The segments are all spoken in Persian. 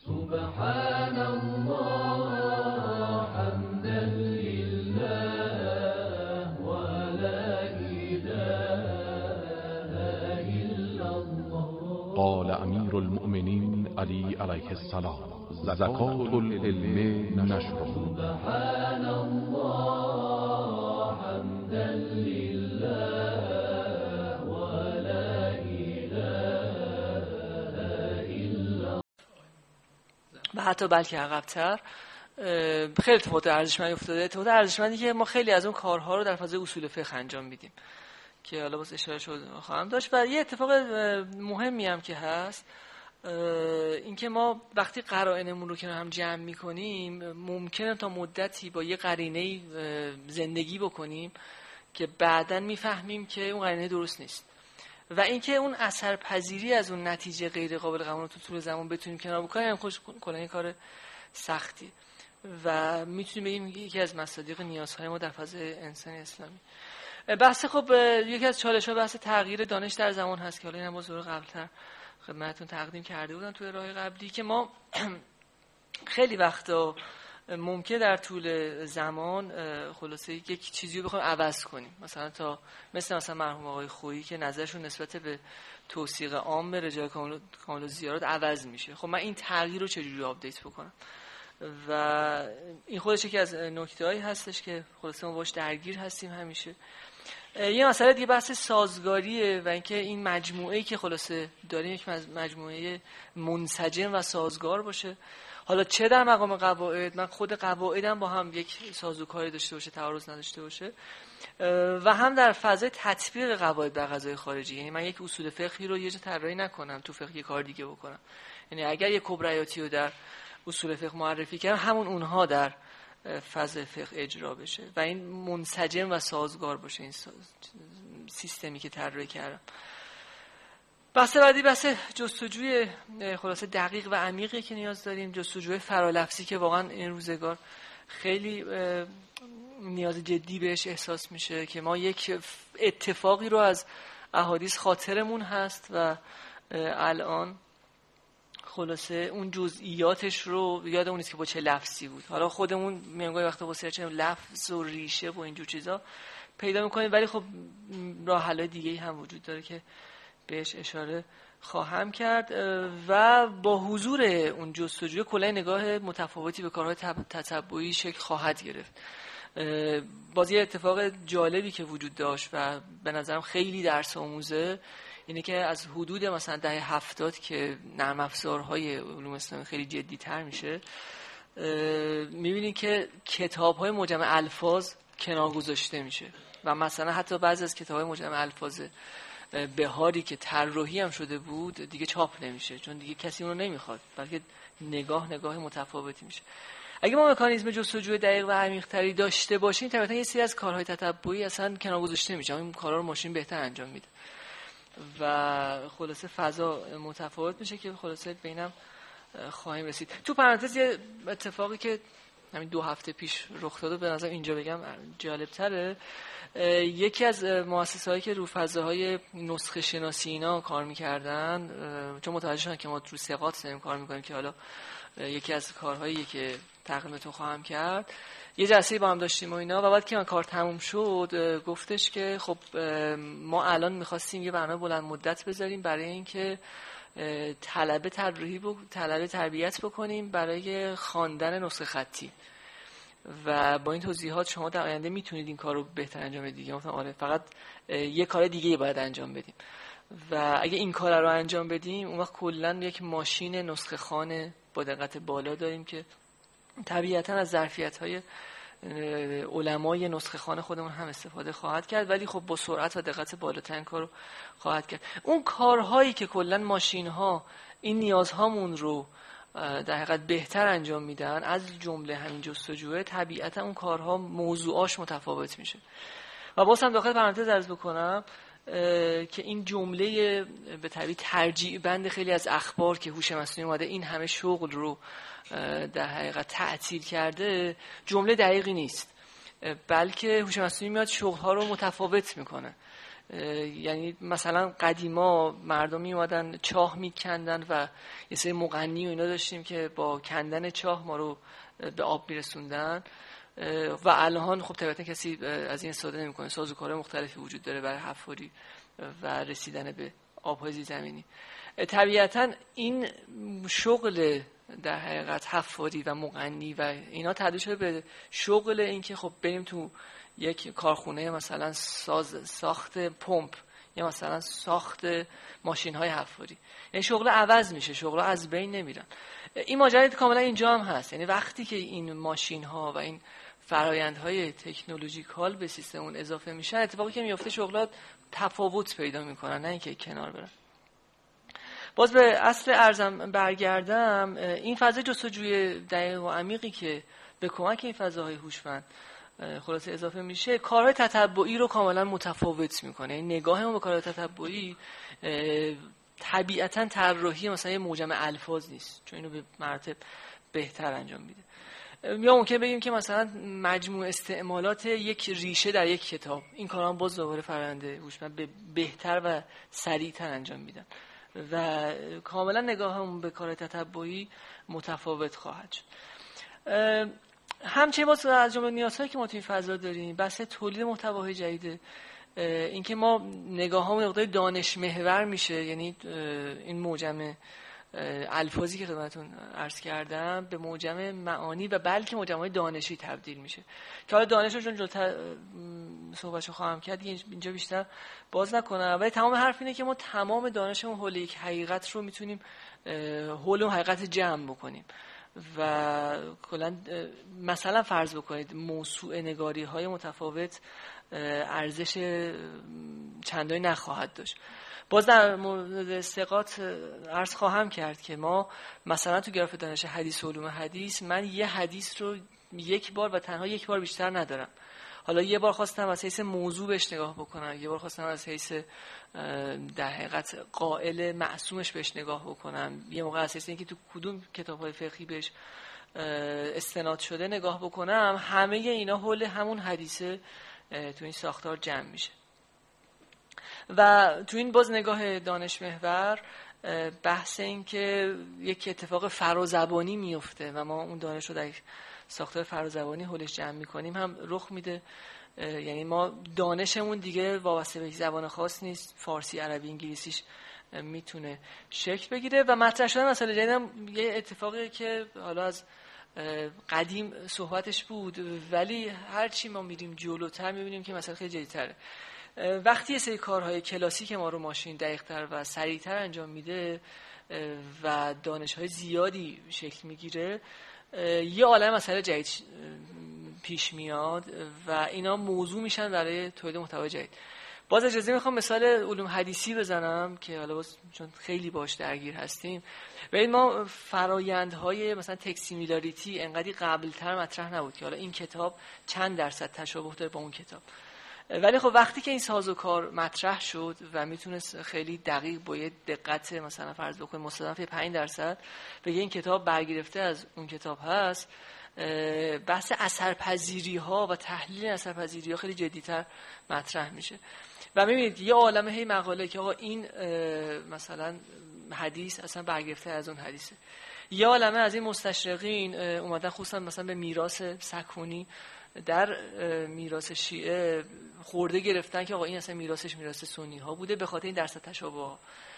سبحان الله حمدا لله ولا إله إلا الله. قال امیر المؤمنین علی علیه السلام: زکات العلم نشره. سبحان الله حمدا لله ولا إله إلا. و حتی بلکه عقب‌تر خیلی اتفاقات ارزشمندی افتاده. اتفاقات ارزشمندی که ما خیلی از اون کارها رو در فضای اصول فقه انجام میدیم که حالا باز اشاره شد خواهم داشت. و یه اتفاق مهمی هم که هست اینکه ما وقتی قرائنمون رو که هم جمع میکنیم ممکنه تا مدتی با یه قرینه زندگی بکنیم که بعداً میفهمیم که اون قرینه درست نیست و اینکه اون اثرپذیری از اون نتیجه غیر قابل قبول رو تو طول زمان بتونیم کنار بکنیم خوش کلا کار سختی و میتونیم بگیم یکی از مصادیق نیازهای ما در فضای انسانی اسلامی. بحث خب یکی از چالش‌ها بحث تغییر دانش در زمان هست که حالا اینم باز قبل‌تر خدمتتون تقدیم کرده بودم توی راه قبلی که ما خیلی وقتا ممکنه در طول زمان خلاصه یک چیزی رو بخوایم عوض کنیم، مثلا مثلا مرحوم آقای خویی که نظرشون نسبت به توثیق عام رجال کامل و زیارات عوض میشه. خب من این تغییر رو چجوری آپدیت بکنم؟ و این خودش یکی از نکته‌هایی هستش که خلاصه ما باش درگیر هستیم همیشه. یه مسئله دیگه بحث سازگاریه و اینکه این مجموعه‌ای که خلاصه داریم یک مجموعه منسجم و سازگار باشه. حالا چه در مقام قواعد، من خود قواعدم با هم یک سازوکاری داشته باشه، تعارض نداشته باشه، و هم در فضای تطبیق قواعد در قضای خارجی. یعنی من یک اصول فقهی رو یه جا طراحی نکنم تو فقه یه کار دیگه بکنم. یعنی اگر یک کبریاتی رو در اصول فقه معرفی کردم همون اونها در فضای فقه اجرا بشه و این منسجم و سازگار باشه این سیستمی که طراحی کردم. بحث بعدی بحث جستجوی خلاصه دقیق و عمیقی که نیاز داریم، جستجوی فرالفظی که واقعا این روزگار خیلی نیاز جدی بهش احساس میشه که ما یک اتفاقی رو از احادیث خاطرمون هست و الان خلاصه اون جزئیاتش رو یادمون نیست که با چه لفظی بود. حالا خودمون میانگاهی وقتا با سرچ لفظ و ریشه و اینجور چیزا پیدا میکنیم، ولی خب راه حل دیگه‌ای هم وجود داره که بهش اشاره خواهم کرد و با حضور اون جستجوی کلا نگاه متفاوتی به کارهای تتبعی شکل خواهد گرفت. باز یه اتفاق جالبی که وجود داشت و به نظرم خیلی درس آموزه اینه که از حدود مثلا دهه 70 که نرم افزارهای علوم اسلامی خیلی جدی تر میشه میبینید که کتاب‌های مجمع الفاظ کنار گذاشته میشه و مثلا حتی بعضی از کتاب‌های مجمع الفاظ بهاری که طراحی هم شده بود دیگه چاپ نمیشه چون دیگه کسی اون رو نمیخواد، بلکه نگاه متفاوتی میشه. اگه ما مکانیزم جستجوی دقیق و عمیق‌تری داشته باشیم طبعا یه سری از کارهای تتبعی اصلا کنار گذاشته میشه، این کارا رو ماشین بهتر انجام میده و خلاصه فضا متفاوت میشه که خلاصه بینم خواهیم رسید. تو پرانتز یه اتفاقی که همین 2 هفته پیش رخ داده به نظر اینجا بگم جالب تره. یکی از مؤسسه‌هایی که رو فضاهای نسخه شناسی اینا کار میکردن چون متوجه شدن که ما رو ثقات داریم کار میکنیم که حالا یکی از کارهایی که تقدیمتون خواهم کرد یه جلسه‌ای با هم داشتیم و اینا و بعد که من کار تموم شد گفتش که خب ما الان می‌خواستیم یه برنامه بلند مدت بذاریم برای اینکه طلبه تربیت بکنیم برای خواندن نسخه خطی و با این توضیحات شما در آینده میتونید این کار رو بهتر انجام بدید. گفتم آره، فقط یه کار دیگه باید انجام بدیم و اگه این کار رو انجام بدیم اون وقت کلا یک ماشین نسخه خوان با دقت بالا داریم که طبیعتا از ظرفیت‌های علمای نسخه خوان خودمون هم استفاده خواهد کرد، ولی خب با سرعت و دقت بالاتر کارو خواهد کرد. اون کارهایی که کلا ماشین‌ها این نیازهامون رو در حقیقت بهتر انجام میدن از جمله همین جستجوه، طبیعتا اون کارها موضوعاش متفاوت میشه. و باز هم داخل پرانتز عرض بکنم که این جمله به طبیعی ترجیع بند خیلی از اخبار که هوش مصنوعی اومده این همه شغل رو در حقیقت تعطیل کرده جمله دقیقی نیست، بلکه هوش مصنوعی میاد شغل‌ها رو متفاوت میکنه. یعنی مثلا قدیما مردم می اومدن چاه میکندن و یه سری مغنی و اینا داشتیم که با کندن چاه ما رو به آب میرسوندن و الان خب طبیعتا کسی از این استفاده نمیکنه. سازوکارهای مختلفی وجود داره برای حفاری و رسیدن به آب‌های زیرزمینی. طبیعتا این شغل در حقیقت حفاری و مغنی و اینا تبدیل شده به شغل این که خب بریم تو یک کارخونه مثلا ساخت پمپ یا مثلا ساخت ماشین‌های حفاری، یعنی شغل عوض میشه، شغل از بین نمیرن. این ماجرا کاملا اینجا هم هست، یعنی وقتی که این ماشین‌ها و این فرآیندهای تکنولوژیکال به سیستم اون اضافه میشن، اتفاقی که میفته شغلات تفاوت پیدا میکنن، نه اینکه کنار برن. باز به اصل ارزم برگردم، این فضای جستجوی دقیق و عمیقی که به کمک این فضاهای هوشمند خلاصه اضافه میشه، کارهای تتبعی رو کاملا متفاوت میکنه. این نگاهمون به کارهای تتبعی طبیعتا طراحی مثلا یه موجم الفاظ نیست، چون اینو به مراتب بهتر انجام میده. یا ممکن بگیم که مثلا مجموع استعمالات یک ریشه در یک کتاب، این کارا هم باز دوباره فرآیند هوشمند بهتر و سریعتر انجام میدن و کاملا نگاهمون به کار تتبعی متفاوت خواهد شد. همچنین باز از جمله نیازهایی که ما توی فضا داریم بحث تولید محتواهای جدیده، اینکه ما نگاهمون مقدار دانش محور میشه، یعنی این موجم الفاظی که خدمتتون عرض کردم به موجم معانی و بلکه موجم‌های دانشی تبدیل میشه که حالا دانش رو جلوتر صحبتشو خواهم کرد، اینجا بیشتر باز نکنم. ولی تمام حرف اینه که ما تمام دانشمون حول یک حقیقت رو میتونیم حول اون حقیقت جمع بکنیم و کلا مثلا فرض بکنید موسوعه نگاری های متفاوت ارزش چندانی نخواهد داشت. باز در مورد استقاط عرض خواهم کرد که ما مثلا تو گراف دانش حدیث و علوم حدیث، من یه حدیث رو یک بار و تنها یک بار بیشتر ندارم. حالا یه بار خواستم از حیث موضوع بهش نگاه بکنم، یه بار خواستم از حیث در حقیقت قائل معصومش بهش نگاه بکنم، یه موقع از حیث اینکه تو کدوم کتاب‌های فقهی بهش استناد شده نگاه بکنم. همه اینا حول همون حدیثه تو این ساختار جمع میشه و تو این باز نگاه دانش محور بحث این که یک اتفاق فرازبانی میفته و ما اون دانش رو در ساختار فرازبانی حولش جمع میکنیم هم رخ میده. یعنی ما دانشمون دیگه وابسته به زبان خاص نیست، فارسی، عربی، انگلیسیش میتونه شکل بگیره و مطرح شدن مسئله جدید هم یه اتفاقی که حالا از قدیم صحبتش بود ولی هرچی ما میریم جلوتر میبینیم که مسئله خیلی جدیدتره. وقتی یه سری کارهای کلاسیک ما رو ماشین دقیق‌تر و سریع‌تر انجام میده و دانش‌های زیادی شکل میگیره، یه عالم مسئله جدید پیش میاد و اینا موضوع میشن برای تولید محتوای جدید. باز اجازه میخوام مثال علوم حدیثی بزنم که حالا چون خیلی باش درگیر هستیم. ببین ما فرایندهای مثلا تکسیمیلاریتی انقدی قبلتر مطرح نبود که حالا این کتاب چند درصد تشابه داره با اون کتاب، ولی خب وقتی که این سازوکار مطرح شد و میتونست خیلی دقیق با یه دقت مثلا فرض بکنیم مصادفه 5% بگه این کتاب برگرفته از اون کتاب هست، بحث اثرپذیری ها و تحلیل اثرپذیری ها خیلی جدی‌تر مطرح میشه و میبینید یه عالمه هی مقاله که آقا این مثلا حدیث اصلا برگرفته از اون حدیثه. یه عالمه از این مستشرقین اومدن خصوصا مثلا به میراث سکونی در میراث شیعه خورده گرفتن که آقا این اصلا میراثش میراث سنی ها بوده به خاطر این درصد تشابه.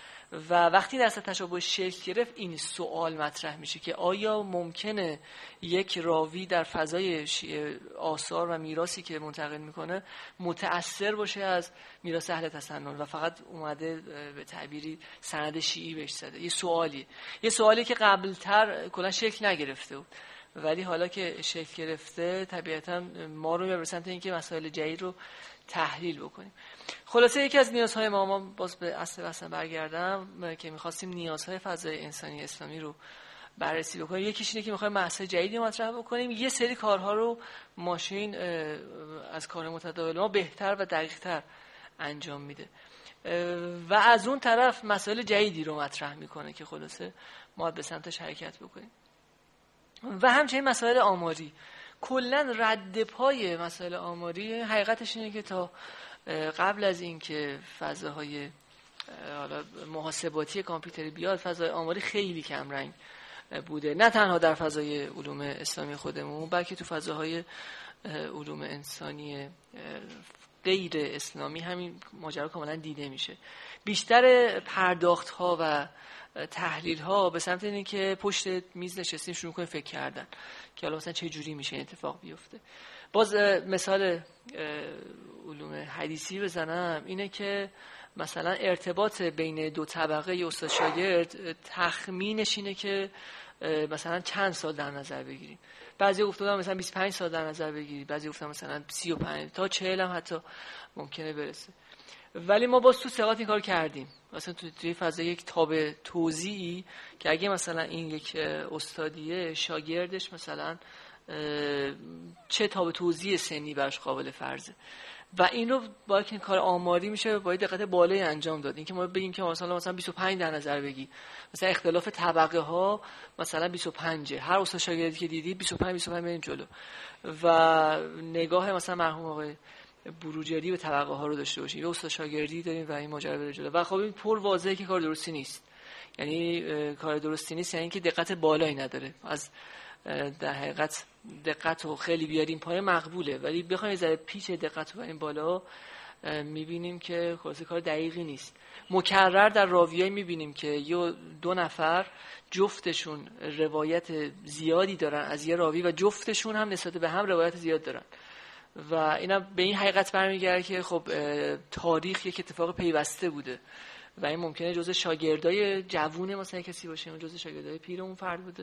و وقتی درصد تشابه شکل گرفت این سوال مطرح میشه که آیا ممکنه یک راوی در فضای شیعه آثار و میراثی که منتقل میکنه متأثر باشه از میراث اهل تسنن و فقط اومده به تعبیری سند شیعی بهش زده؟ یه سوالی که قبلتر کلا شکل نگرفته بود ولی حالا که شکل گرفته طبیعتا ما رو میبره سمت اینکه مسائل جدید رو تحلیل بکنیم. خلاصه یکی از نیازهای ما باز به اصل برگردم که می‌خواستیم نیازهای فضای انسانی اسلامی رو بررسی بکنیم. یکیش اینه که می‌خوایم مسائل جدیدی مطرح بکنیم، یه سری کارها رو ماشین از کار متداول ما بهتر و دقیق‌تر انجام میده و از اون طرف مسائل جدیدی رو مطرح میکنه که خلاصه ما به سمتش حرکت بکنیم. و همچنین مسائل آماری، کلا رد پای مسائل آماری حقیقتش اینه که تا قبل از این که فضاهای حالا محاسباتی کامپیوتری بیاد، فضای آماری خیلی کم رنگ بوده، نه تنها در فضای علوم اسلامی خودمون، بلکه تو فضاهای علوم انسانی غیر اسلامی همین ماجرا کاملا دیده میشه. بیشتر پرداخت ها و تحلیل ها به سمت اینه که پشت میز نشستیم شروع کنیم فکر کردن که حالا مثلا چه جوری میشه این اتفاق بیفته. باز مثال علوم حدیثی بزنم، اینه که مثلا ارتباط بین دو طبقه ی استاد شاگرد تخمینش اینه که مثلا چند سال در نظر بگیریم. بعضی گفتن مثلا 25 سال در نظر بگیرید، بعضی گفتن مثلا 35 تا 40 هم حتی ممکنه برسه. ولی ما باز تو ثقات این کار کردیم، مثلا توی فضای یک تاب توزیعی که اگه مثلا این یک استادیه شاگردش مثلا چه تاب توزیع سنی براش قابل فرضه و این رو باید که کار آماری میشه باید دقت بالایی انجام داد. این که ما بگیم که مثلا 25 در نظر بگی، مثلا اختلاف طبقه ها مثلا 25، هر استاد شاگردی که دیدید 25 بریم جلو و نگاه مثلا مرحوم آقای بروجردی به طبقه ها رو داشته باشیم، یه استاد شاگردی داریم و این ماجرا بره جلو و خب این پر واضحه که کار درستی نیست. یعنی کار درستی نیست یعنی که دقت بالایی نداره. از در حقیقت دقت رو خیلی بیاریم پایین مقبوله، ولی بخوایم ذره پیچ دقت رو بریم بالا میبینیم که خلاصه کار دقیقی نیست. مکرر در راویه میبینیم که یه دو نفر جفتشون روایت زیادی دارن از یه راوی و جفتشون هم نسبت به هم روایت زیاد دارن و اینا به این حقیقت برمیگرده که خب تاریخ یک اتفاق پیوسته بوده و این ممکنه جزء شاگردای جوون مثلا کسی باشه، اون جزء شاگردای پیر اون فرد بوده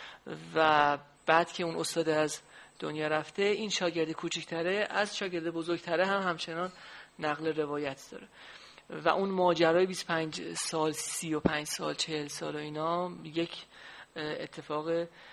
و بعد که اون استاد از دنیا رفته این شاگرد کوچکتره از شاگرد بزرگتره هم همچنان نقل روایت داره و اون ماجرای 25 سال 35 سال 40 سال و اینا یک اتفاق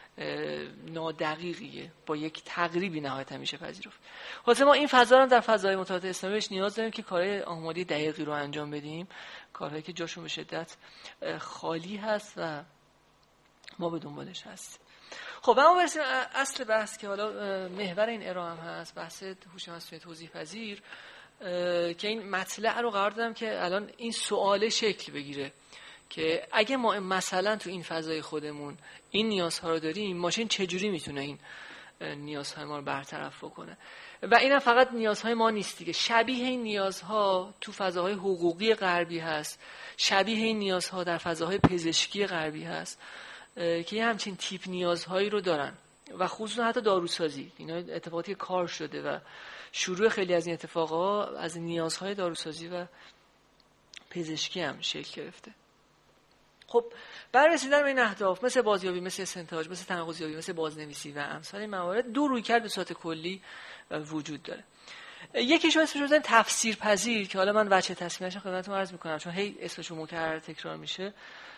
نادقیقیه، با یک تقریبی نهایتا میشه پذیرفت. خلاصه ما این فضا رو در فضای مطالعات اسلامیش نیاز داریم که کارهای آماری دقیقی رو انجام بدیم، کارهایی که جاشون به شدت خالی هست و ما به دنبالش هستیم. خب اما برسیم اصل بحث که حالا محور این ارائه هم هست، بحث هوش مصنوعی توضیح پذیر، که این مطلع رو قرار دادم که الان این سوال شکل بگیره که اگه ما مثلا تو این فضای خودمون این نیازها رو داریم، ماشین چجوری میتونه این نیازهای ما رو برطرف بکنه؟ و اینم فقط نیازهای ما نیست دیگه، شبیه این نیازها تو فضاهای حقوقی غربی هست، شبیه این نیازها در فضاهای پزشکی غربی هست که یه همچین تیپ نیازهایی رو دارن و خصوصا حتی داروسازی. اینا اتفاقاتی کار شده و شروع خیلی از این اتفاقا از نیازهای داروسازی و پزشکی هم شکل گرفته. خب برای رسیدن به این اهداف مثل بازیابی، مثل استنتاج، مثل تناقض‌یابی، مثل بازنویسی و امثال این موارد دو رویکرد به صورت کلی وجود داره. یکیش اسمش رو بزنیم تفسیر پذیر که حالا من وجه تصمیمش خدمتتون عرض می‌کنم چون هی اسمش مکرر تکرار میشه،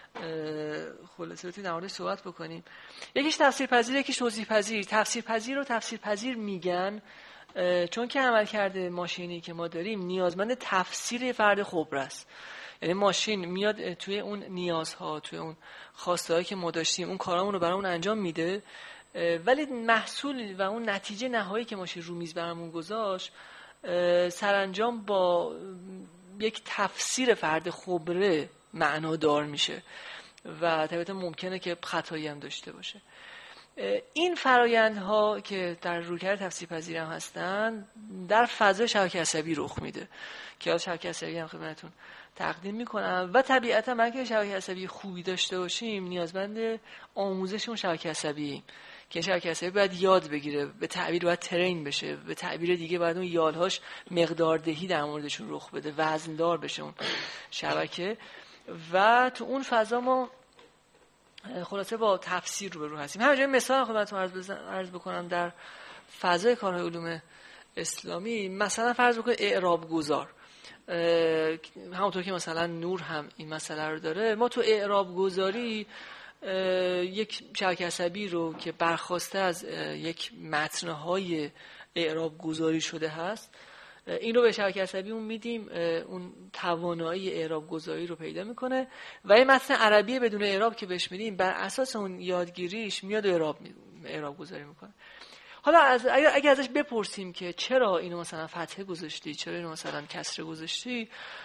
خلاصه بتونیم در موردش صحبت بکنیم. یکیش تفسیر پذیر، یکیش توضیح پذیر. تفسیر پذیر رو تفسیر پذیر میگن چون که عملکرد ماشینی که ما داریم نیازمند تفسیر فرد خبره است. یعنی ماشین میاد توی اون نیازها، توی اون خواسته‌هایی که ما داشتیم اون کارامون رو برامون انجام میده، ولی محصول و اون نتیجه نهایی که ماشین رو میز برامون گذاشت سرانجام با یک تفسیر فرد خبره معنادار میشه و طبعا ممکنه که خطایی هم داشته باشه. این فرایندها که در رویکرد تفسیر پذیر هم هستن در فضای شبکه عصبی رخ میده که شبکه عصبی هم خدمتتون تقدیم میکنم و طبیعتا اگه شبکه عصبی خوبی داشته باشیم نیازمند آموزش اون شبکه عصبی که شبکه عصبی باید یاد بگیره، به تعبیر باید ترین بشه، به تعبیر دیگه باید اون یالهاش مقداردهی در موردشون رخ بده، وزندار بشه اون شبکه و تو اون فضا ما خلاصه با تفسیر روبرو هستیم. همینجوری مثلا خدمتتون عرض بکنم در فضای کارهای علوم اسلامی مثلا فرض بکنید اعراب گذار، همونطور که مثلا نور هم این مسئله رو داره، ما تو اعراب گذاری یک شبکه عصبی رو که برخواسته از یک متن‌های اعراب گذاری شده هست این رو به شبکه عصبی اون میدیم، اون توانایی اعراب گذاری رو پیدا میکنه و این متن عربی بدون اعراب که بهش میدیم بر اساس اون یادگیریش میاد اعراب گذاری میکنه. حالا اگه ازش بپرسیم که چرا اینو مثلا فتحه گذاشتی، چرا اینو مثلا کسره گذاشتی،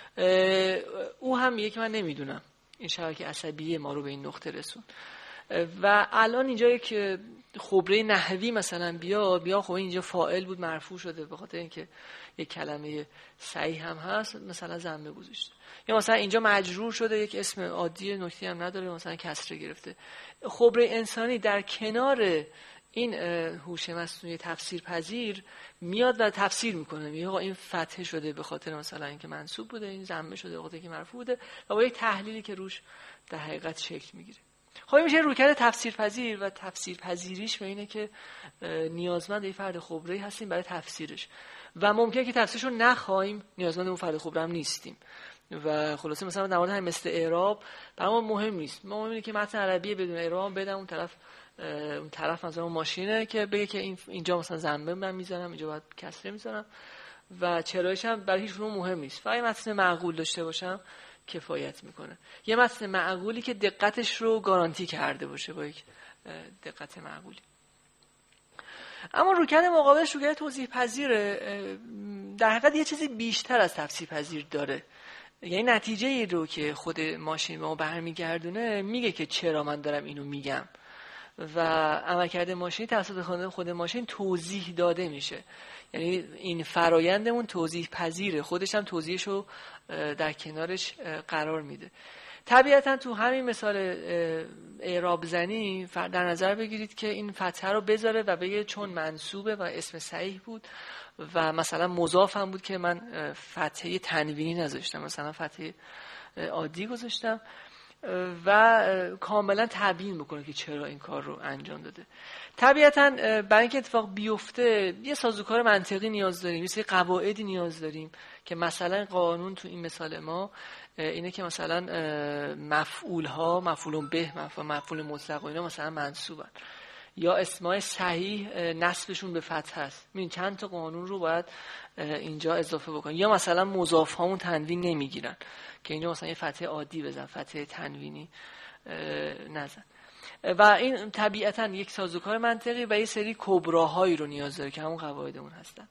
او هم میگه که من نمیدونم، این شبکه عصبی ما رو به این نقطه رسون. و الان اینجا یک خبره نحوی مثلا بیا خب اینجا فاعل بود مرفوع شده به خاطر اینکه یک کلمه صحیح هم هست مثلا ضمه گذاشته، یا مثلا اینجا مجرور شده یک اسم عادی نکته هم نداره مثلا کسره گرفته. خبره انسانی در کنار این هوش مصنوعی تفسیر پذیر میاد و تفسیر میکنه، میگه آقا این فتحه شده به خاطر مثلا اینکه منصوب بوده، این ضمه شده به خاطر اینکه مرفوع بوده، و با یک تحلیلی که روش در حقیقت شکل میگیره. خب این میشه رویکرد تفسیرپذیر، و تفسیرپذیریش به اینه که نیازمند یه فرد خبره‌ای هستیم برای تفسیرش، و ممکنه که تفسیرش رو نخوایم، نیازمند اون فرد خبره هم نیستیم. و خلاصه مثلا در مورد همین مثل اعراب برای ما مهم نیست، ما مهم اینه که متن عربی بدون اعراب بدم اون طرف مثلا اون ماشینه که بگه که اینجا مثلا ضمه من میذارم، اینجا باید کسره میذارم، و چرایش هم برای هیچ کدوم مهم نیست، فقط متن معقول داشته باشم کفایت میکنه. یه متن معقولی که دقتش رو گارانتی کرده باشه با یک دقت معقولی. اما رویکرد مقابلش رویکرد توضیح پذیره، در حقیقت یه چیزی بیشتر از تفسیر پذیر داره. یعنی نتیجه ای رو که خود ماشین به ما برمیگردونه میگه که چرا من دارم اینو میگم، و عملکرد ماشین توسط خود ماشین توضیح داده میشه. یعنی این فرایندمون توضیح پذیره، خودش هم توضیحشو در کنارش قرار میده. طبیعتا تو همین مثال اعراب زنی در نظر بگیرید که این فتحه رو بذاره و بگه چون منصوبه و اسم صحیح بود و مثلا مضاف هم بود که من فتحه تنوینی نذاشتم، مثلا فتحه عادی گذاشتم، و کاملا تبیین بکنه که چرا این کار رو انجام داده. طبیعتا برای اینکه اتفاق بیفته یه سازوکار منطقی نیاز داریم، یه سری قواعدی نیاز داریم که مثلا قانون تو این مثال ما اینه که مثلا مفعولها، مفعول به، مفعول مطلق و اینا مثلا منصوبن، یا اسمای صحیح نصبشون به فتح هست. ببین چند تا قانون رو باید اینجا اضافه بکنیم. یا مثلا مضاف هامون تنوین نمیگیرن که اینجا مثلا یه فتح عادی بزن، فتح تنوینی نزن. و این طبیعتا یک سازوکار منطقی و یه سری کبراهایی رو نیاز داره که همون قواعدمون هستن.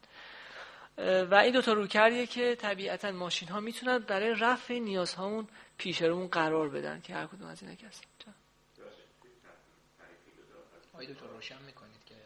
و این دوتا رویکردیه که طبیعتا ماشین ها میتونن برای رفع نیازهامون پیش رومون قرار بدن که هر کدوم از اینا که هستن. آیا دوتا روشن میکنید که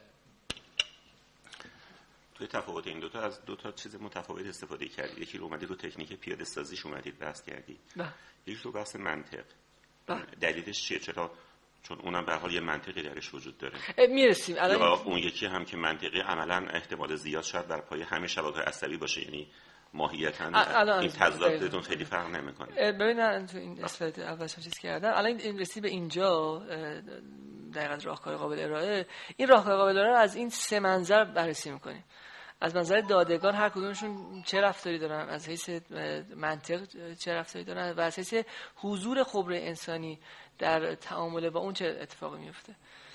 توی تفاوت این دوتا از دوتا چیز متفاوت استفاده کردید؟ یکی رو اومدید رو تکنیک پیاده سازیش اومدید بحث کردید، یکی رو بحث منطق. دلیلش چیه؟ چرا؟ چون اونم به هر حال یه منطقی درش وجود داره. میرسیم الان. یا اون یکی هم که منطقی عملاً احتمال زیاد شاید بر پایه همین شبکه عصبی باشه، یعنی ماهیتاً این تضادتون خیلی فرق نمیکنه. ببینن تو این اسلاید اولش چیز کردم، الان این رسید به اینجا دقیقاً راهکار قابل ارائه. این راهکار قابل ارائه از این سه منظر بررسی میکنیم. از منظر دادگان هر کدومشون چه رفتاری دارن، از حیث منطق چه رفتاری دارن، و از حیث حضور خبره انسانی در تعامل با اون چه اتفاقی میفته.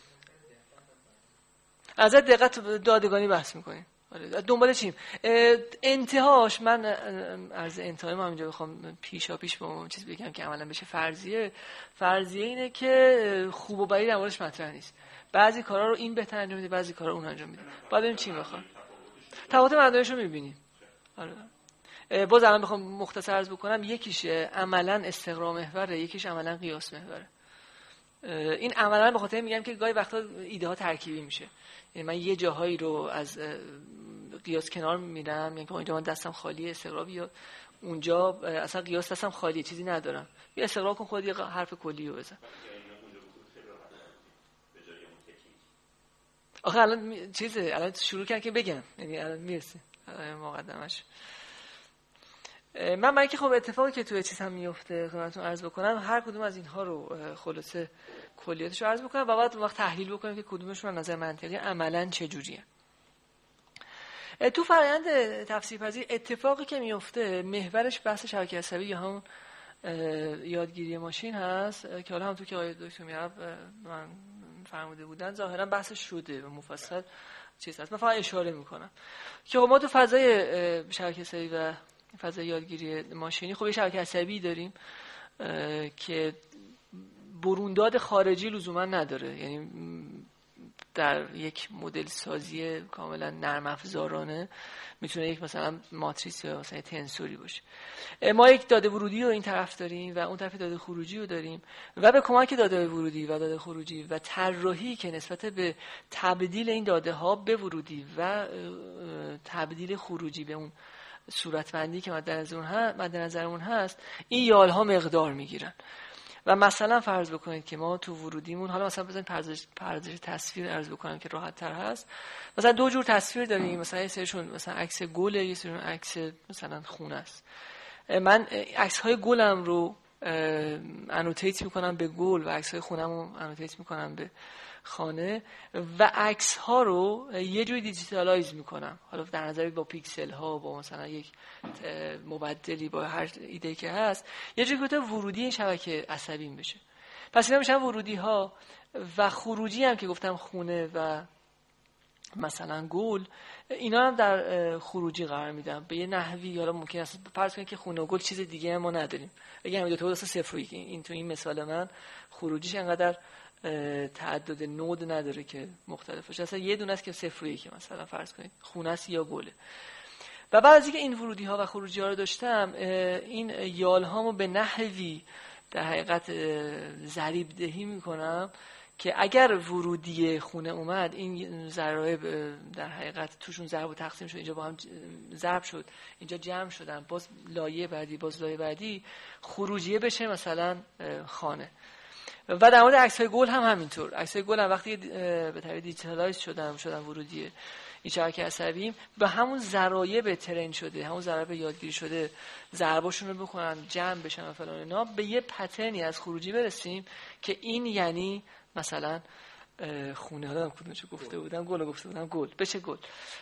از دقت دادگانی بحث میکنیم. دنبال چیم؟ انتهاش من از انتهای ما اینجا بخوام پیشا پیش به اون چیز بگم که عملا بشه فرضیه اینه که خوب و بدی در موردش مطرح نیست. بعضی کارا رو این بهتر انجام میده، بعضی کارا اون انجام میده. بعد ببینیم چی میخوام. تفاوت معنایش رو میبینیم. آره. باز الان بخوام مختصر عرض بکنم، یکیش عملا استقرا محوره، یکیش عملا قیاس محوره. این عملا به خاطر میگم که گاهی وقتا ایده ها ترکیبی میشه. یعنی من یه جاهایی رو از قیاس کنار میرم، یعنی که اونجا من دستم خالیه استقرا، یا اونجا اصلا قیاس دستم خالیه چیزی ندارم، یه استقرا کن خودت یه حرف کلی رو بزن. آخه الان الان شروع کردم که بگم، یعنی الان میرسه مقدمش. من که خب اتفاقی که توی چیز هم میفته خدمتتون عرض بکنم، هر کدوم از اینها رو خلاصه کلیاتش رو عرض بکنم و بعد وقت تحلیل بکنم که کدومشون از نظر منطقی عملاً چه جوریه. تو فرآیند تفسیرپذیر اتفاقی که میفته محورش بحث شبکه عصبی یا همون یادگیری ماشین هست که حالا هم تو که آقای دکتر میرب من فرموده بودن ظاهرا بحثش شده و مفصل چیز هست. من فقط اشاره میکنم که ما تو فضای شبکه عصبی و فضای یادگیری ماشینی خب یه شبکه عصبی داریم که برونداد خارجی لزوما نداره، یعنی در یک مدل سازی کاملا نرم افزارانه میتونه یک مثلا ماتریس یا مثلا تنسوری باشه. ما یک داده ورودی رو این طرف داریم و اون طرف داده خروجی رو داریم و به کمک داده ورودی و داده خروجی و طراحی که نسبت به تبدیل این داده ها به ورودی و تبدیل خروجی به اون صورتبندی که مد نظرمون هست، این یال ها مقدار میگیرن. و مثلا فرض بکنید که ما تو ورودیمون، حالا مثلا بزنید پردازش تصویر عرض بکنم که راحت تر هست، مثلا 2 جور تصویر داریم، مثلا یه سریشون مثلا عکس گله، یه سریشون عکس مثلا خونه است. من عکس های گلم رو انوتیت میکنم به گل و عکس های خونم رو انوتیت میکنم به خانه و عکس ها رو یه جوری دیجیتالایز میکنم، حالا در نظر با پیکسل ها، با مثلا یک مبدلی، با هر ایده که هست، یه جوری که ورودی این شبکه عصبیم بشه. پس اینا میشن ورودی ها. و خروجی هم که گفتم خونه و مثلا گل، اینا هم در خروجی قرار میدم به یه نحوی. حالا ممکن است فرض کنید که خونه و گل چیز دیگه ما نداریم، اگه همین دو تا واسه 0 و 1، این تو این مثال من خروجیش انقدر تعدد نود نداره که مختلف باشه، اصلا یه دونه است که 0 و 1 مثلا فرض کنید خونه است یا گله. و بعد از اینکه این ورودی ها و خروجی ها رو داشتم، این یال هامو به نحوی در حقیقت ضریب دهی میکنم که اگر ورودی خونه اومد، این ضرایب در حقیقت توشون ضرب و تقسیم شد، اینجا با هم ضرب شد، اینجا جمع شدن، باز لایه بعدی خروجیه بشه مثلا خانه. و در مورد عکس‌های گل هم همینطور. عکس‌های گل هم وقتی به طریق دیجیتالایز شدن ورودی این شبکه عصبیم، به همون ضرایب ترین شده، همون ضرایب یادگیری شده، ضرباشون رو بکنن جمع بشن و فلان اینا، به یه پترنی از خروجی برسیم که این یعنی مثلا خونه ها کدومشو گفته بودم، گل گفته بودم، گل بشه گل.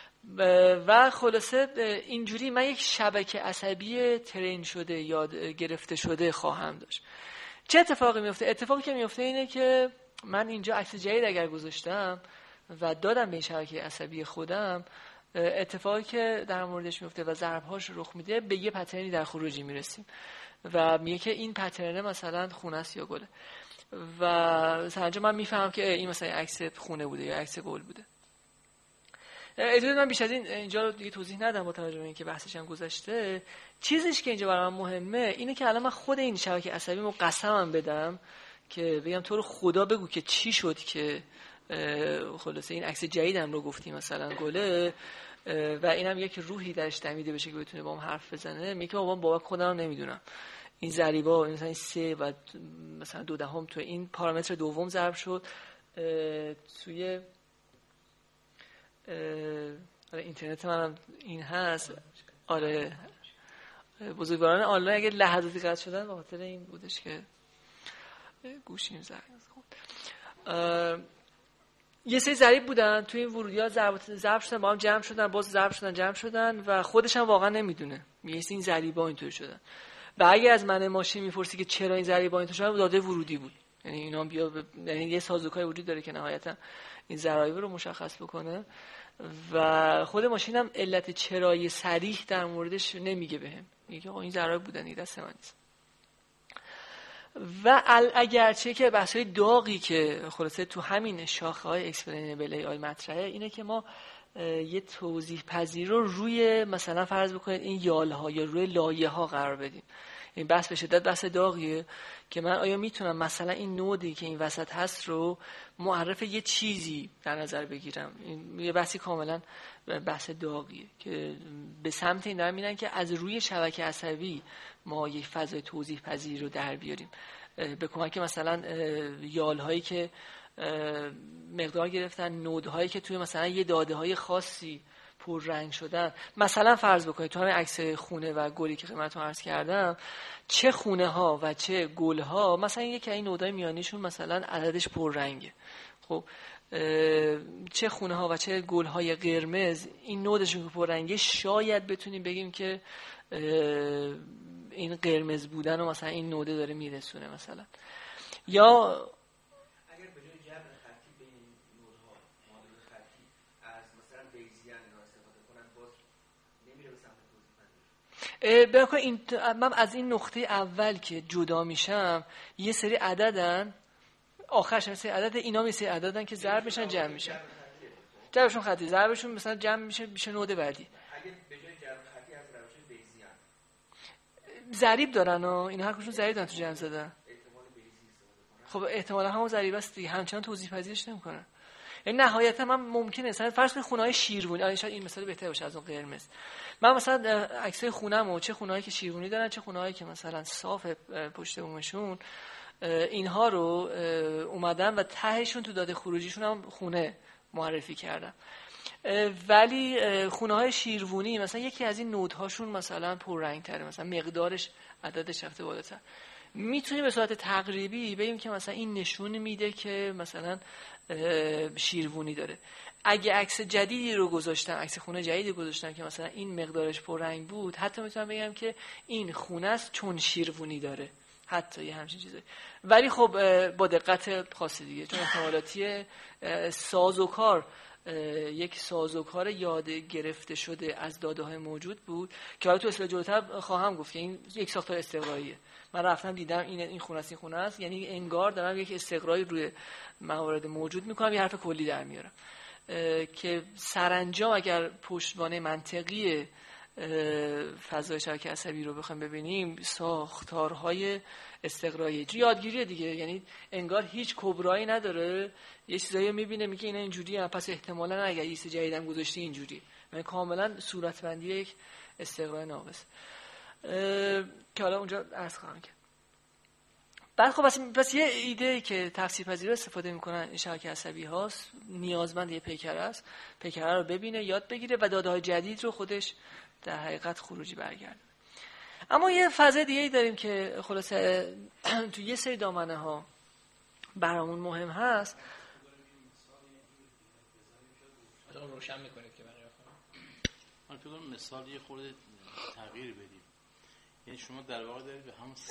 و خلاصه اینجوری من یک شبکه عصبی ترین شده، یاد گرفته شده خواهم داشت. چه اتفاقی میفته؟ اتفاقی که میفته اینه که من اینجا عکس جدید اگر گذاشتم و دادم به این شبکه عصبی خودم، اتفاقی که در موردش میفته و ضربهاش رخ میده، به یه پترنی در خروجی میرسیم و میگه که این پترنه مثلا خونه است یا گله. و سرانجا من میفهمم که این مثلا عکس خونه بوده یا عکس گل بوده. اجازه من بیش از این اینجا رو دیگه توضیح ندم با توجه به اینکه بحثش هم گذشته. چیزیش که اینجا برای من مهمه اینه که الان من خود این شبکه عصبیمو قسمم بدم که بگم تو رو خدا بگو که چی شد که خلاصه این عکس جدیدم رو گفتی مثلا گله و اینم یک روحی درش دمیده بشه که بتونه با هم حرف بزنه. میگه بابا خودم نمیدونم این ضریبا مثلا 3 و مثلا 0.2 تو این پارامتر دوم ضرب شد توی اینترنت منم این هست. آره بزرگواران آنلاین اگه لحظاتی قطع شدن به خاطر این بودش که گوشیم زنگ خورد. یه سری ضریب بودن توی این ورودی‌ها، ضرب شدن با هم جمع شدن، باز ضرب شدن جمع شدن و خودش هم واقعا نمیدونه میگه این ضریبا اینطوری شدن. و اگه از من ماشین میپرسی که چرا این ضریبا اینطوری شدن، داده ورودی بود. یعنی اینا یعنی یه سازوکاری وجود داره که نهایتا این ضرایب رو مشخص بکنه و خود ماشین هم علت چرایی صریح در موردش نمیگه بهم، میگه آقا این ضرایب بودن، این دست من نیست. و اگرچه که بحث‌های داغی که خلاصه تو همین شاخه‌های اکسپلینبل ای آی مطرحه اینه که ما یه توضیح پذیر رو روی مثلا فرض بکنید این یال‌ها یا روی لایه‌ها قرار بدیم. این بحث به شدت بحث داغیه که من آیا میتونم مثلا این نودی که این وسط هست رو معرف یه چیزی در نظر بگیرم. این یه بحثی کاملا بحث داغیه که به سمت این دارم میرن که از روی شبکه عصبی ما یک فضای توضیح پذیر رو در بیاریم به کمک مثلا یال‌هایی که مقدار گرفتن، نودهایی که توی مثلا یه داده‌های خاصی پر رنگ شدن. مثلا فرض بکنید تو همین عکس خونه و گلی که خدمتتون عرض کردم، چه خونه ها و چه گل ها مثلا یکی این نودهای میانیشون مثلا عددش پر رنگه. خب چه خونه ها و چه گل های قرمز این نودشون پر رنگه، شاید بتونیم بگیم که این قرمز بودن و مثلا این نوده داره میرسونه مثلا. یا من از این نقطه اول که جدا میشم یه سری عددن آخرش مثل عدد اینا مثل عددن که ضرب میشن جمع میشن. جربشون خطی، ضربشون مثلا جمع میشه نود بعدی. اگه به جای جرب خطی از روش بیضی ان ضریب دارن اینا هر کدومشون ضریب دارن تو جمع زدن. احتمال بیضی استفاده خب احتمالاً همون ضریب است دیگه، همچنان توضیح پذیرش نمیکنن. یعنی نهایتا من ممکنه مثلا فرض کنید خونه‌های شیروانی، شاید این مثال بهتر باشه از اون قرمز. من مثلا عکسای خونه‌مو، چه خونه‌هایی که شیروانی دارن چه خونه‌هایی که مثلا صاف پشت بومشون، اینها رو اومدم و تهشون تو داده خروجیشون هم خونه معرفی کردم. ولی خونه‌های شیروانی مثلا یکی از این نودهاشون مثلا پررنگ‌تره، مثلا مقدارش عددش رفته بالاتر. میتونیم به صورت تقریبی بگیم که مثلا این نشون میده که مثلا شیروانی داره. اگه عکس جدیدی رو گذاشتم، عکس خونه جدیدی گذاشتم که مثلا این مقدارش پررنگ بود، حتی میتونم بگم که این خونه است چون شیروانی داره، حتی یه همچین چیزی. ولی خب با دقت خاصی دیگه، چون احتمالاتی سازوکار یک سازوکار یاد گرفته شده از داده‌های موجود بود که حالا تو اصطلاح جلوتر خواهم گفت که این یک ساختار استقراییه. من رفتم دیدم این خونه است این خونه است، یعنی انگار دارم یک استقرایی روی موارد موجود میکنم، یه حرف کلی در میارم که سرانجام اگر پشتوانه منطقی فضای شبکه عصبی رو بخوایم ببینیم، ساختارهای استقرایی یادگیری دیگه، یعنی انگار هیچ کبرایی نداره، یه چیزایی میبینه میگه اینا اینجوریه، پس احتمالاً اگر یه چیز جدیدم گذاشته اینجوری، یعنی کاملا صورتبندی یک استقرای ناقص که حالا اونجا عرض خواهم کرد. بعد خب پس یه ایده که تفسیر پذیر استفاده میکنن این شبکه عصبی هاست، نیازمند یه پیکره است، پیکره رو ببینه، یاد بگیره و داده‌های جدید رو خودش در حقیقت خروجی برگرده. اما یه فاز دیگه‌ای داریم که خلاصه تو یه سری دامنه ها برامون مهم هست. روشن میکنید که من فکر کنم مثال یه خورده تغییر بدیم. یعنی شما در واقع دارید به همون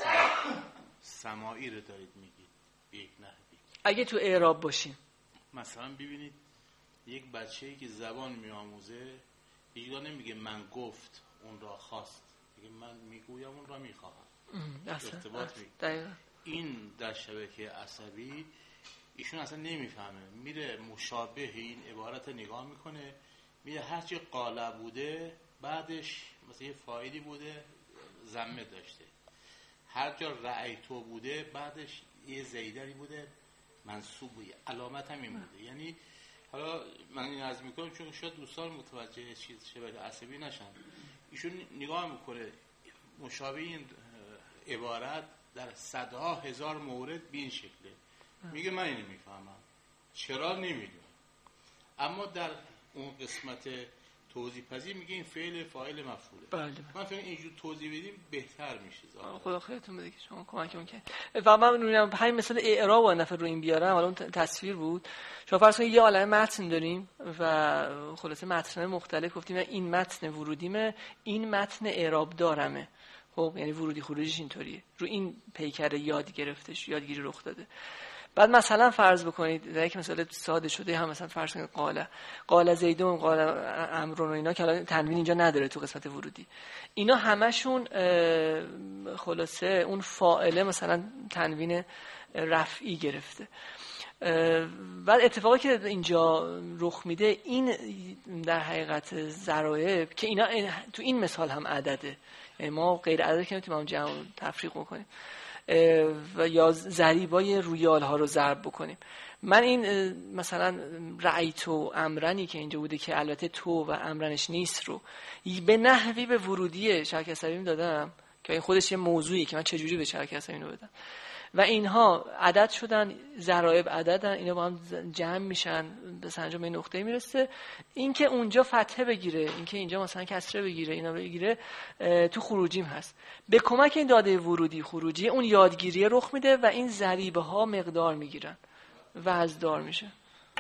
سماعی رو دارید میگید به یک نحوی. اگه تو اعراب باشیم مثلا ببینید یک بچه‌ای که زبان میآموزه هیچ نمیگه من گفت اون را خواست، میگه من میگویم اون را میخواهم. ارتباط میگه. این در شبکه عصبی ایشون اصلا نمیفهمه، میره مشابه این عبارت نگاه میکنه، میره هرچی قاله بوده بعدش مثلا یه فاعلی بوده ضمه داشته، هر جا رأیتو بوده بعدش یه زیدری بوده منصوب بوده، علامت هم این بوده. یعنی حالا من این عرض میکنم چون شاید دوستان متوجه چیز شبکه عصبی نشن، ایشون نگاه میکنه مشابه این عبارت در صدها هزار مورد به این شکله، میگه من اینو میفهمم، چرا نمیدونم. اما در اون قسمت توضیح پذیر میگه این فعل فاعل مفعوله. بله. من فکر اینجور توضیح بدیم بهتر میشه. خدا خیرتون بده که شما کمکمون کردید. و من می‌دونم همین مثلا اعراب و نفر رو این بیارم، حالا اون تصویر بود. شما فرض کنید یه عالمه متن داریم و خلاصه متن مختلف گفتیم این متن ورودیمه، این متن اعراب دارمه. خب یعنی ورودی خروجیش اینطوریه، رو این پیکره یاد گرفتش، یادگیری رخ داده. بعد مثلا فرض بکنید در یک مثال ساده شده هم مثلا فرض کنید قال زیدون قال عمرو و اینا که الان تنوین اینجا نداره تو قسمت ورودی، اینا همشون خلاصه اون فاعله مثلا تنوین رفعی گرفته. بعد اتفاقی که اینجا رخ میده این در حقیقت ضرایب که اینا تو این مثال هم عدده، یعنی ما غیر عدد که نمیتونیم جمع تفریق بکنیم و یا ضریبای رویال ها رو ضرب بکنیم. من این مثلا رأیت و امرنی که اینجا بوده که البته تو و امرنش نیست رو به نحوی به ورودی شبکه عصبی دادم که این خودش یه موضوعی که من چجوری به شبکه عصبی بدم و اینها عدد شدن، ضرایب عددن، اینا با هم جمع میشن به سنجام این نقطه میرسه. این که اونجا فتحه بگیره، این که اینجا مثلا کسره بگیره، اینا بگیره، تو خروجیم هست. به کمک این داده ورودی خروجی اون یادگیری رخ میده و این ضریبه ها مقدار میگیرن و وزندار میشه.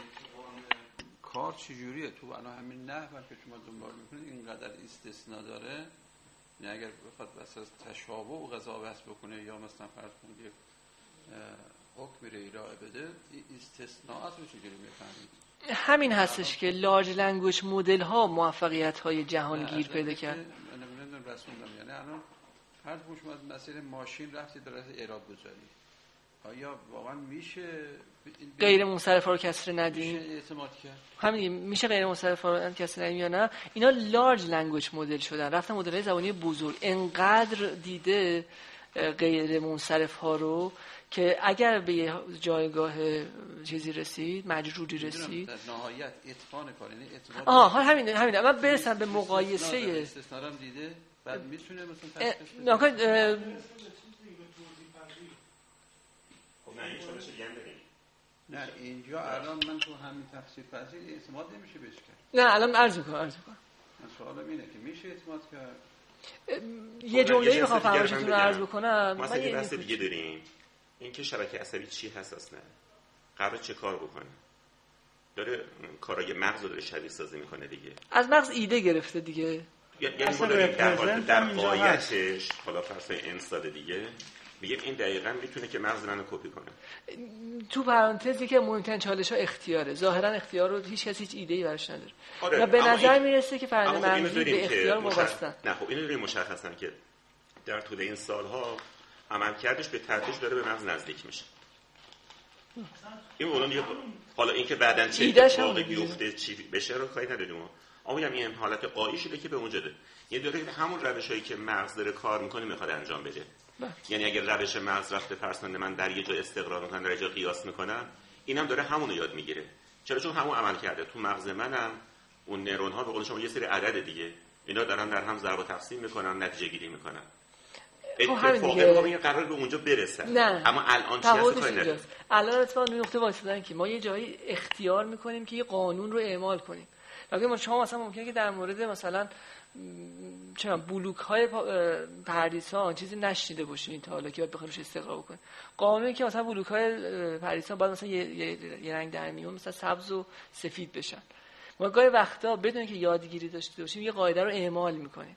کار چجوریه تو الان همین نحو که شما دنبال میکنید اینقدر استثناء داره، نه اگر بخواد اساس تشابه و قضاوت بکنه یا مثلا فرض کنید حکمی رو ارائه بده، استثناءات رو چجوری میفهمید؟ همین هستش که لارج لنگویج مدل ها موفقیت های جهانگیر پیدا کرد. نمیدونم رسوندم، یعنی الان فرض کنید شما مسئله ماشین رفتید برای اعراب گذاری، آیا واقعا میشه غیر منصرفا رو کسره ندیم؟ میشه اعتماد کرد؟ همین میشه غیر منصرفا رو کسره ندیم یا نه؟ اینا لارج لنگویج مدل شدن، رفتن مدل‌های زبانی بزرگ انقدر دیده غیر منصرف ها رو که اگر به یه جایگاه چیزی رسید، مجروری رسید، در نهایت اتقان کار، یعنی اعتماد. همین من برسم به مقایسه استثنا هم دیده بعد میتونه مثلا نه اینجا الان من تو همین تفسیر پذیر اعتماد نمیشه بهش کرد. نه الان عرض میکنم من سوالم اینه که میشه اعتماد کرد. یه جمله‌ای میخوام فرمایشتون رو عرض بکنم. ما یه بحث دیگه داریم، این که شبکه عصبی چی هست اصلا، قرار چه کار بکنه، داره کارای مغز رو داره شبیه سازی میکنه دیگه، از مغز ایده گرفته دیگه، یعنی ما داریم در قایتش حالا فرض انسان دیگه میگیم این دقیقاً میتونه که مغز منو کپی کنه. تو پرانتزی که مهمترین چالش‌ها اختیاره، ظاهرا اختیار رو هیچ کسی هیچ ایده‌ای براش نداره. آره، و به نظر میرسه که فرآیند مغزی به اختیار وابسته‌ن. نه خب اینو داریم مشخصن که در طول این سالها عملکردش به تدریج داره به مغز نزدیک میشه. این اون دیگه حالا اینکه بعداً چه اتفاقی بیفته چی بشه رو کاری نداریم. اما میگم این حالت قایی شده که به اونجا ده. یه داره همون روشایی که مغز داره کار میکنه میخواد انجام بده. یعنی اگر روش مغز رفته فرض من در یه جا استقرار میکنم، در یه جا قیاس میکنم، اینم داره همونو یاد میگیره. چرا؟ چون همون عمل کرده تو مغز منم اون نورون ها به قول شما یه سری عدد دیگه اینا دارن در هم ضرب و تقسیم میکنن، نتیجه گیری میکنن. اتفاقی قرار به اونجا برسن. نه. اما الان چی هست؟ الان اتفاقا نقطه وایسادن که ما یه جایی اختیار میکنیم که یه قانون رو اعمال کنیم. اگه شما مثلا ممکنه که در مورد مثلا چرا بلوک های پردیسان چیزی نشنیده باشین تا حالا که باید بخواید استقرا بکنید. قانونی که مثلا بلوک های پردیسان باید مثلا یه رنگ در میون مثلا سبز و سفید بشن. ما گاهی وقتا بدون که یادگیری داشته باشیم یه قاعده رو اعمال میکنیم.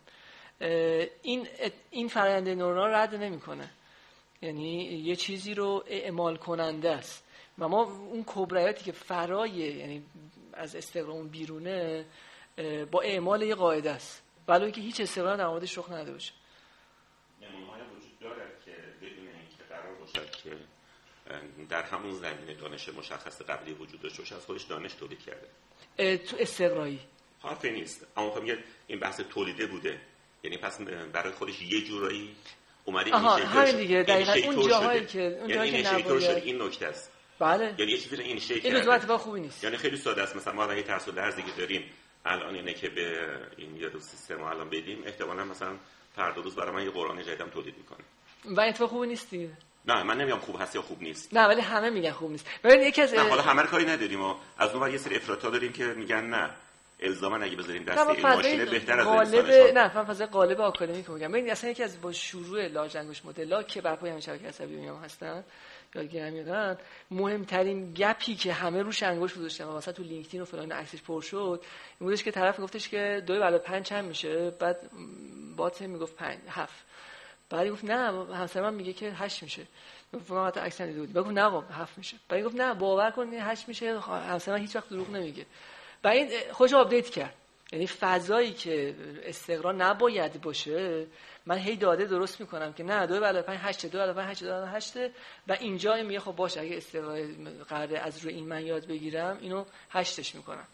این فرآیند نورونال رد نمیکنه. یعنی یه چیزی رو اعمال کننده است. و ما اون کبریاتی که فرای یعنی از استقرام بیرونه با اعمال یه قاعده است، ولی اینکه هیچ استقرار در موردش رخ نداده باشه. نمونه‌های وجود داره که بدون اینکه قرار باشد که در همون زمینه دانش مشخص قبلی وجود داشته باشه از خودش دانش تولید کرده. تو استقرایی حرفی نیست، اما میگه این بحث تولیده بوده، یعنی پس برای خودش یه جورایی اومده این شکل همین دیگه دقیقاً اون جاهایی که نباید این نکته است. بله. یعنی یه چیزی این شکل این اتفاق خوبی نیست. یعنی خیلی ساده است. مثلا ما اگه ترس و لرزی که داریم الان اینه که به این یه سیستم الان بدیم، احتمالاً مثلا فردا روز برای من یه قرآن جدیدم تولید میکنه. و اتفاق خوبی نیست دیگه. نه من نمیگم خوب هست یا خوب نیست. نه ولی همه میگن خوب نیست. ببین یکی از حالا همه کاری نداریم و از اون ور یه سری افراطا داریم که میگن نه الزاما اگه بذاریم دست این ماشین بهتر از قالب نه من فاز قالب آکادمیک میگم. ببین اصلا یکی از با شروع لارج لنگویج مدل‌ها که بر پایه شبکه عصبی میام هستن یادگیری میدن، مهمترین گپی که همه روش انگشت گذاشتن و مثلا تو لینکدین و فلان عکسش پر شد این بودش که طرف گفتش که 2+5 چند میشه، بعد بات میگفت 7، بعد گفت نه همسر من میگه که 8 میشه. من حتی عکس ندیده بود. گفت نه آقا 7 میشه. بعد گفت نه باور کن 8 میشه، همسر من هیچ وقت دروغ نمیگه. بعد این خودش آپدیت کرد. یعنی فضایی که استقرا نباید باشه من هی داده درست میکنم که نه 2+5 8 و اینجا میگه خب باشه اگه استقرا قراره از روی این من یاد بگیرم اینو 8ش میکنم.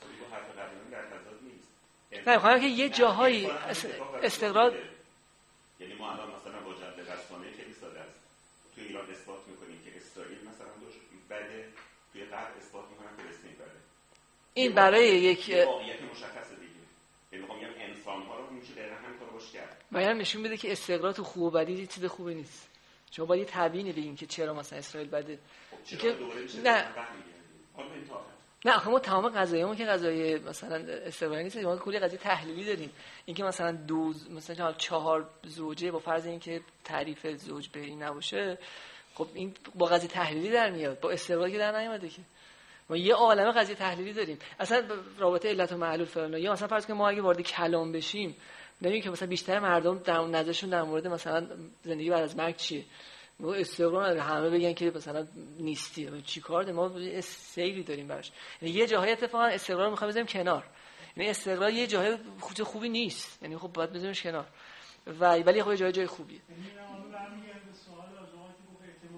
نه میخوام که یه جاهایی استقرا یعنی ما الان مثلا با جدول رسانه خیلی ساده است توی ایران اثبات میکنیم که اسرائیل مثلا بده، توی غرب اثبات میکنن فلسطین بده. این برای یک واقعیت مشخصه دیگه. یعنی میگم انسان ها رو میشه دقیقاً همین کارو باش کرد. بیان نشون بده که استقرار تو خوب و بدی چیز خوبی نیست. شما باید تبیین بدین که چرا مثلا اسرائیل بده. که نه نه خب ما تمام قضاییمون که قضایی مثلا استقراری نیست، ما کلی قضیه تحلیلی داریم. اینکه مثلا مثلا 4 زوجه با فرض اینکه تعریف زوج به این نباشه، خب این با قضیه تحلیلی در میاد، با استقراری که در نیومده که. ما یه عالمه قضیه تحلیلی داریم. اصلا رابطه علت و معلول فلان یا مثلا فرض کنیم ما اگه وارد کلام بشیم نمیگیم که مثلا بیشتر مردم در نظرشون در مورد مثلا زندگی بعد از مرگ چیه. ما استقرار همه بگن که مثلا نیستی. چیکار داریم؟ ما سیری داریم براش. یعنی یه جاهای اتفاقا استقرار رو می‌خوایم بذاریم کنار. یعنی استقرار یه جای خوبی نیست. یعنی خب باید بذاریمش کنار. ولی خب جای خوبیه.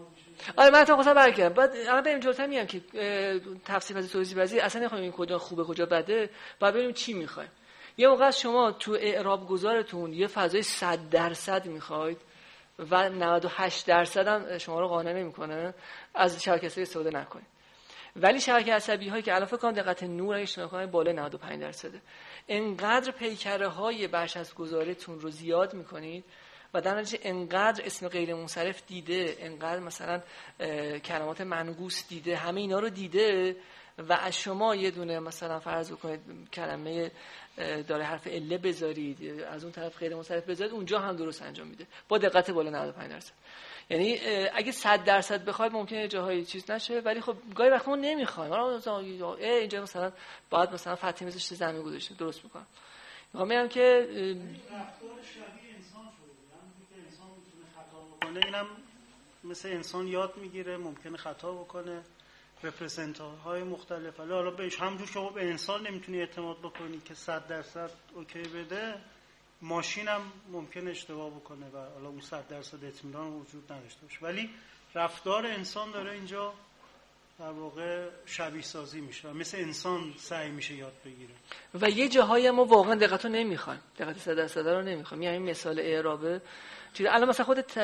آره من تا خواستم برگردم. بعد الان بریم جلوتر میگم که تفسیر پذیر توضیح پذیر اصلا نمیخوایم این کجا خوبه کجا بده، بعد ببینیم چی میخوایم. یه موقع شما تو اعراب گذارتون یه فضای 100% میخواید و 98% هم شما رو قانع نمیکنه، از شبکه عصبی استفاده نکنید. ولی شبکه عصبی هایی که الان فکر کنم دقت نور اگه اشتباه کنم بالا 95%، انقدر پیکره های برچسب گذاریتون رو زیاد میکنید و در نتیجه انقدر اسم غیر منصرف دیده، انقدر مثلا کلمات منقوص دیده، همه اینا رو دیده و از شما یه دونه مثلا فرض بکنید کلمه داره حرف اله بذارید، از اون طرف غیر منصرف بذارید، اونجا هم درست انجام میده با دقت بالا 95%. یعنی اگه 100% بخواید ممکنه جاهای چیز نشه، ولی خب گاهی وقتا ما نمیخوایم. اینجا مثلا باید مثلا فتحه میذاشته زمین گذاشته درست میکنم. میخوام بگم که رفتار شبیه انسان شده، یعنی که انسان میتونه خطا بکنه، اینم مثل انسان یاد میگیره، ممکنه خطا بکنه، رپرزنت‌های مختلف. حالا بهش همونجور شما به انسان نمیتونی اعتماد بکنی که 100% اوکی بده، ماشین هم ممکنه اشتباه بکنه و حالا اون 100% اطمینان وجود نداشته باشه. ولی رفتار انسان داره اینجا در واقع شبیه سازی میشه و مثل انسان سعی میشه یاد بگیره. و یه جاهایی ما واقعا دقت رو نمیخوایم، دقت 100% رو نمیخوایم. یعنی مثال اعرابه چیزی الان مثلا خود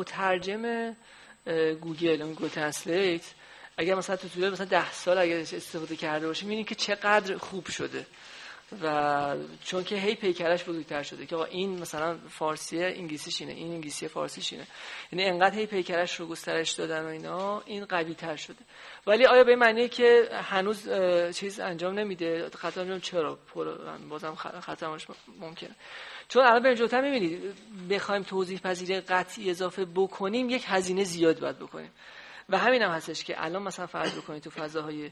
مترجم گوگل ترنسلیت اگر مثلا تو طول مثلا 10 سال اگر استفاده کرده باشه می‌بینید که چقدر خوب شده و چون که هی پیکرش بزرگتر شده که این مثلا فارسی انگلیسیش اینه، این انگلیسی فارسیش اینه، یعنی انقدر هی پیکرش رو گسترش دادن و اینا این قوی‌تر شده. ولی آیا به این معنیه که هنوز چیز انجام نمیده؟ خطا انجام چرا بازم خطا ممکنه. چون الان بریم جلوتر می‌بینید بخوایم توضیح پذیری قطعی اضافه بکنیم یک هزینه زیاد باید بکنیم و همین هم هستش که الان مثلا فرض بکنید تو فضاهای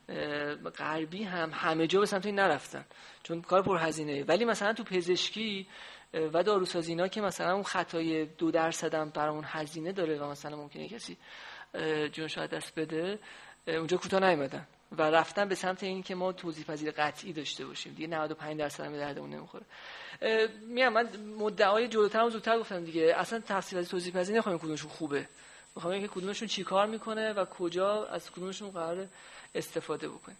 غربی هم همه جا به سمت این نرفتن چون کار پرهزینه، ولی مثلا تو پزشکی و داروسازی اینا که مثلا اون خطای 2% هم برامون هزینه داره و مثلا ممکنه کسی جونش از دست بده، اونجا کوتاه نیومدن و رفتن به سمت این که ما توضیح پذیر قطعی داشته باشیم. دیگه 95% هم به دردمون نمیخوره. میگم من مدعای جلوترم زودتر گفتم دیگه، اصلا تفسیر از توضیح پذیر نخوایم کدومشون خوبه، میخوام اینکه کدومشون چی کار میکنه و کجا از کدومشون قرار استفاده بکنیم.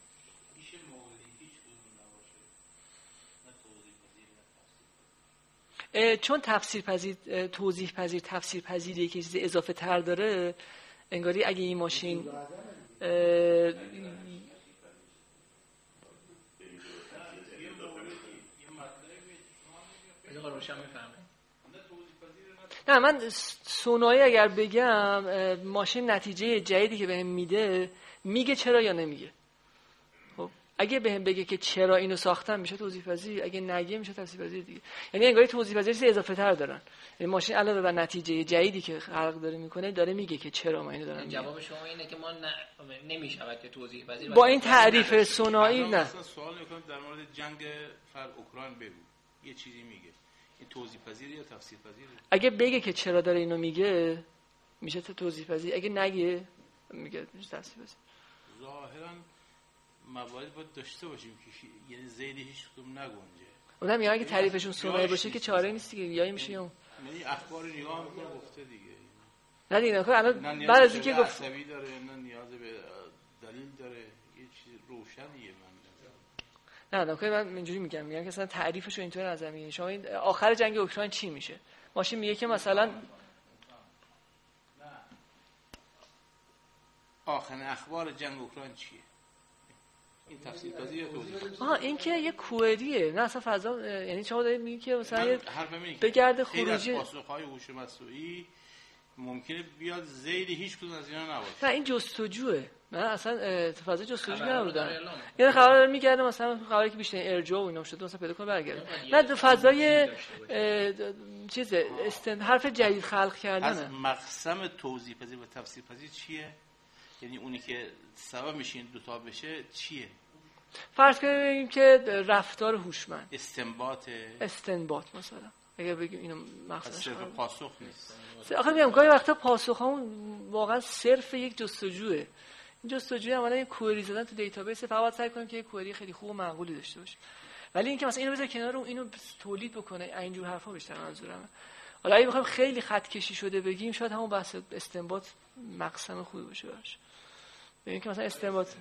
چون توضیح پذیر تفسیر پذیری که چیز اضافه تر داره، انگاری اگه این ماشین نه من سونایی اگر بگم ماشین نتیجه جدیدی که بهم میده میگه چرا یا نمیگه. خب اگه بهم بگه که چرا اینو ساختم میشه توضیح پذیر، اگه نگه میشه تفسیر پذیر دیگه. یعنی انگاری توضیح پذیر اضافه تر دارن، یعنی ماشین علاوه بر نتیجه جدیدی که خلق داره میکنه داره میگه که چرا ما اینو دارم. جواب شما اینه که ما نمیشود که توضیح پذیر با این تعریف سونایی نه. سوال میکنم در مورد جنگ اوکراین بگو، یه چیزی میگه این توضیح پذیر یا تفسیر پذیره؟ اگه بگه که چرا داره اینو میگه میشه توضیح پذیر، اگه نگه میگه میشه تفسیر پذیر. ظاهرا موارد باید داشته باشیم که یعنی زیدی هیچ کدوم نگنجه. اونم میگه اگه تعریفشون سونایی باشه که چاره نیست دیگه، یا میشه اون یعنی اخبار نگاه میکنه گفته دیگه. نه دیگه الان بعد از اینکه گفت عصبی داره نه نیاز به دلیل داره، یه چیز روشنیه. من اینجوری میگم که مثلا تعریفش رو اینطور نظر میگیرین شما این آخر جنگ اوکراین چی میشه؟ ماشین میگه که مثلا آخر اخبار جنگ اوکراین چیه؟ این تفسیر پذیر یا توضیح؟ این که یه کوئریه، نه اصلا فضا، یعنی شما دارید میگی که مثلا بگرد خروجی پاسخهای هوش مصنوعی ممکنه بیاد زید هیچ کدوم از اینا نباشه. نه این جستجوه، نه اصلا فضا جستجو نبودن. یعنی خبر میگرده مثلا خبری که بیشتر ارجاع و اینا شده مثلا پیدا کنه برگرده. نه فضای چیز حرف جدید خلق کردنه. از مقسم توضیح پذیر و تفسیر پذیر چیه؟ یعنی اونی که سبب میشه این دو تا بشه چیه؟ فرض کنیم که رفتار هوشمند، استنباط مثلا اگه بگیم اینو مقصدش صرف پاسخ نیست. آخه میگم گاهی وقتا پاسخمون واقعا صرف یک جستجوه. این جستجوی عملا یک کوئری زدن تو دیتابیس، فقط سعی کنیم که یک کوئری خیلی خوب و معقولی داشته باشه. ولی اینکه مثلا اینو بذار کنار اینو تولید بکنه اینجور حرفا بیشتر منظورمه. حالا اگه بخوایم خیلی خط کشی شده بگیم شاید همون بحث استنباط مقسم خوبی باشه براش. ببین که مثلا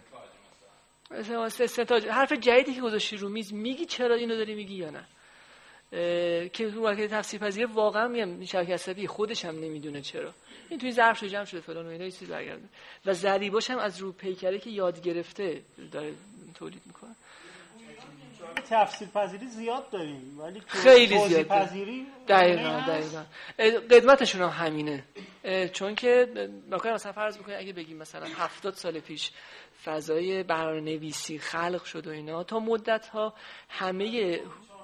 استنتاج حرف جدیدی که گذاشتی رو میز میگی چرا اینو داری میگی یا نه، که رو واقعیت تفسیر پذیر واقعا میگم شبکه عصبی خودش هم نمیدونه چرا این توی ظرف جمع شده فلان و اینا چیزی برگرده و ذریباش هم از رو پیکره که یاد گرفته داره تولید میکنه. تفسیر پذیری زیاد داریم ولی خیلی زیاد پذیری دقیقاً قدمتشون هم همینه. چون که مثلا فرض بکنید اگه بگیم مثلا 70 سال پیش فضای برنامه‌نویسی خلق شد و اینا تا مدت‌ها همه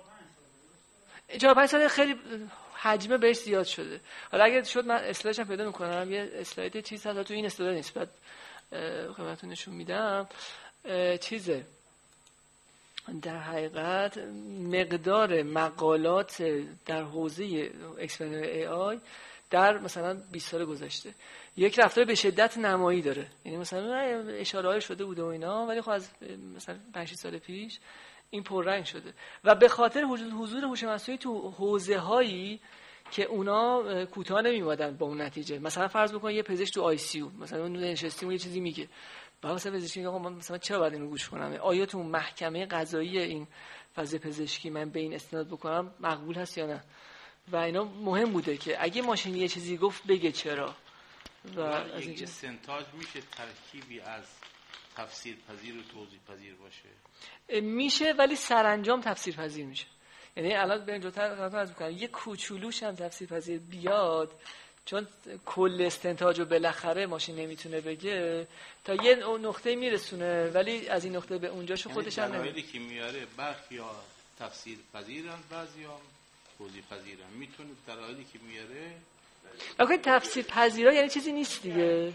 4-5 سال خیلی حجمه بهش زیاد شده. حالا اگه شد من اسلایدش هم پیدا می‌کنم، یه اسلاید چیز هست تو این اسلاید نیست بعد خدمتتون نشون میدم. چیزه در حقیقت مقدار مقالات در حوزه اکسپرمنت ای آی در مثلا 20 سال گذشته یک رفتار به شدت نمایی داره. یعنی مثلا اشاره‌ای شده بوده و اینا ولی خب از مثلا 5-6 سال پیش این پررنگ شده و به خاطر حضور هوش مصنوعی تو حوزه‌هایی که اونا کوتاه نمی‌اومدن با اون نتیجه. مثلا فرض بکن یه پزشک تو آی سی یو مثلا اون نشستیم یه چیزی میگه بعد مثلا پزشکی میگه من مثلا چرا باید اینو گوش کنم، آیا تو محکمه قضایی این فاز پزشکی من به این استناد بکنم مقبول هست یا نه. و اینا مهم بوده که اگه ماشین یه چیزی گفت بگه چرا. و از این استنتاج میشه ترکیبی از تفسیر پذیر و توضیح پذیر باشه؟ میشه ولی سرانجام تفسیر پذیر میشه. یعنی الان به اینجاتر خدمتتون عرض می‌کنم یه کوچولوش هم تفسیر پذیر بیاد چون کل استنتاج رو بالاخره ماشین نمیتونه بگه تا یه نقطه میرسونه ولی از این نقطه به اونجاشو خودش هم نمیدونه. دلایلی که میاره برخیا تفسیر پذیرن بعضیا توضیح پذیرن. میتونه دلایلی که میاره واقعا تفسیر پذیرا یعنی چیزی نیست دیگه.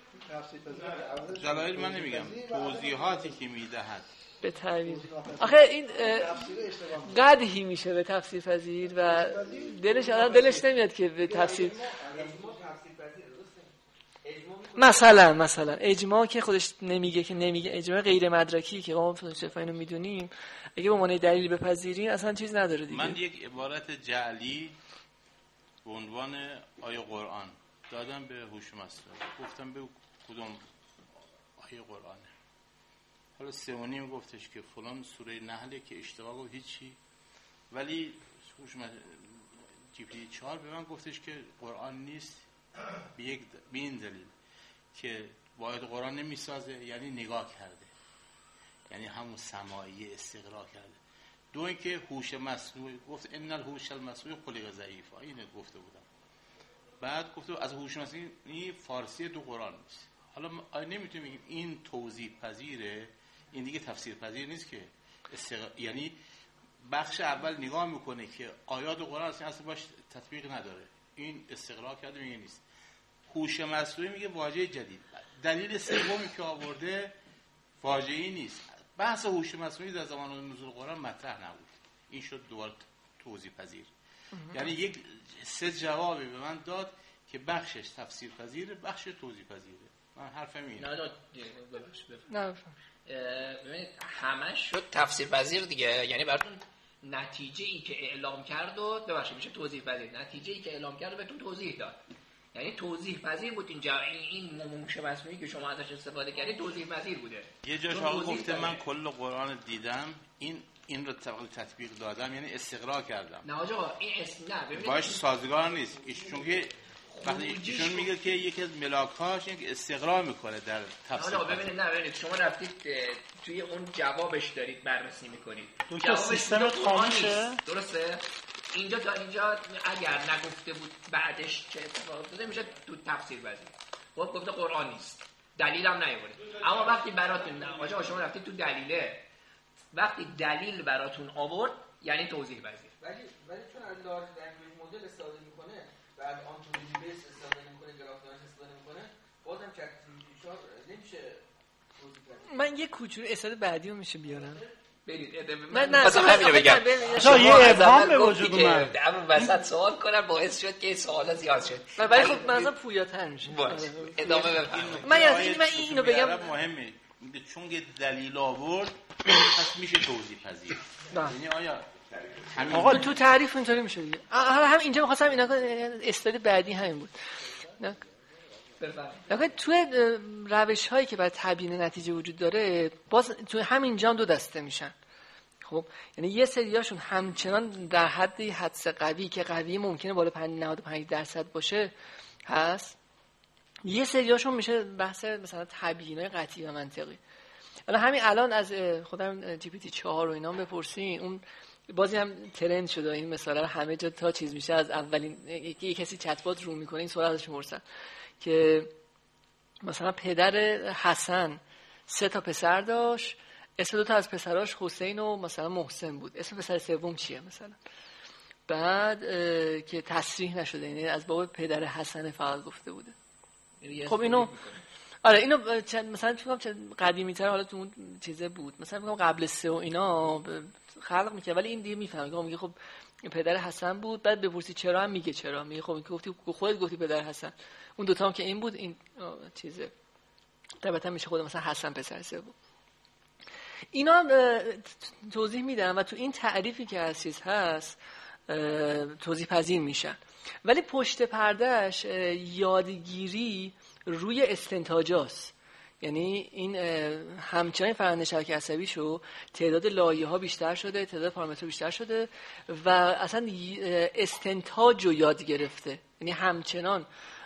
دلایل من نمیگم توضیحاتی که میدهد به تعبیر آخه این قدحی میشه به تفسیر پذیر و دلش نمیاد که به تفسیر مثلا اجماع که خودش نمیگه که نمیگه اجماع غیر مدرکی که ما فلسفه اینو میدونیم اگه به معنی دلیل بپذیریم اصلا چیز نداره دیگه. من یک عبارت جعلی به عنوان آیه قرآن دادم به هوش مصنوعی گفتم به کدوم آیه قرآنه. حالا 3.5 گفتش که فلان سوره نحله که اشتباه گفت هیچی ولی جی پی 4 به من گفتش که قرآن نیست به این دلیل که واحد قرآن نمیسازه یعنی نگاه کرده یعنی همون سماعی استقرا کرده. دو اینکه هوش مصنوعی گفت ان الهوش المصنوعی خلق ضعیف اینو گفته بودم. بعد گفت از هوش مصنوعی فارسی دو قرآن نیست. حالا نمیتونیم بگیم این توضیح پذیره این دیگه تفسیر پذیر نیست که یعنی بخش اول نگاه میکنه که آیات قرآن اصلا باش تطبیق نداره این استقرا کرده میگه نیست. هوش مصنوعی میگه واژه جدید. دلیل سومی که آورده واژه‌ای نیست. بحث هوش مصنوعی در زمان نزول قرآن مطرح نبود. این شد دوباره توضیح پذیر. یعنی یک سه جوابی به من داد که بخشش تفسیر پذیره بخش توضیح پذیره. من حرفم اینه. نه ببینید همش شد تفسیر پذیر دیگه. یعنی براتون نتیجه ای که اعلام کرد و ببخشید میشه توضیح پذیر. نتیجه ای که اعلام کرد بهتون توضیح داد. یعنی توضیح پذیر بود اینجا. این هوش مصنوعی که شما ازش استفاده کردید توضیح پذیر بوده. یه جاش آقا گفته من کل قرآن دیدم این رو تطبیق دادم یعنی استقرا کردم. نه آقا این نه ببینید باش سازگار نیست. چون که وقتی ایشون میگه که یکی از ملاک‌هاش اینه که استقرا میکنه در تفسیر. آقا ببینید شما رفتید توی اون جوابش دارید بررسی میکنید. جواب سیستم خاموشه درسته؟ اینجا تا اینجا اگر نگفته بود بعدش چه اتفاقی افتاده میشه تو تفسیر پذیر. خب گفته قرآن نیست. دلیلم نیاورد. اما وقتی براتون آقا شما رفتید تو دلیله. وقتی دلیل براتون آورد یعنی توضیح پذیر. ولی چون از لارج لنگویج مدل استفاده میکنه و از آنتولوژی بیس استفاده میکنه گراف دانش استفاده میکنه بازم چت جی نمیشه توضیح پذیر. من یه کوچولو اسلاید بعدی رو میشه بیارم. برید من نه مثلا همین رو بگم. یه ابهام به وجود اومد. همون وسط سوال کنم باعث شد که سوالا زیاد شد. ولی خب مثلا پویاتر میشه. ادامه بفرمایید. من اینو بگم مهمه چون که دلیل آورد پس میشه توضیح پذیر. یعنی آیا آقا تو تعریف اینطوری میشه دیگه. هم اینجا می‌خواستم اینا استاد بعدی همین بود. نه توی روش‌هایی که برای تبیین نتیجه وجود داره باز تو همینجا هم دو دسته میشن. خب یعنی یه سریاشون همچنان در حدی حدس قوی که قوی ممکنه بالا 95% باشه هست، یه سریاشون میشه بحث مثلا تبیینای قطعی و منطقی. همین الان از خودم جی پی تی 4 و اینا بپرسین، اون بازی هم ترند شده این مثلا همه جا تا چیز میشه از اولین یک کسی چت بات رو میکنه این سوال ازش میپرسن که مثلا پدر حسن 3 تا پسر داشت، اسم 2 تا از پسراش حسین و مثلا محسن بود، اسم پسر سوم چیه مثلا؟ بعد که تصریح نشده، یعنی از باب پدر حسن فقط گفته بوده. خب اینو آره اینو مثلا فکر کنم قدیمی‌تر حالا تو اون چیزه بود، مثلا میگم قبل 3 و اینا خلق می‌کرد، ولی این دیگه میفهمه میگه خب پدر حسن بود، بعد بپرسی چرا هم میگه چرا، میگه خب گفتی خودت گفتی پدر حسن، اون دوتا هم که این بود این چیزه البته میشه خود مثلا حسن پسر سوم. اینا توضیح میدم و تو این تعریفی که از چیز هست توضیح پذیر میشن، ولی پشت پردهش یادگیری روی استنتاجاست. یعنی این همچنان فرآیند شبکه عصبی شو تعداد لایه‌ها بیشتر شده، تعداد پارامترها بیشتر شده و اصلا استنتاج رو یاد گرفته، یعنی همچنان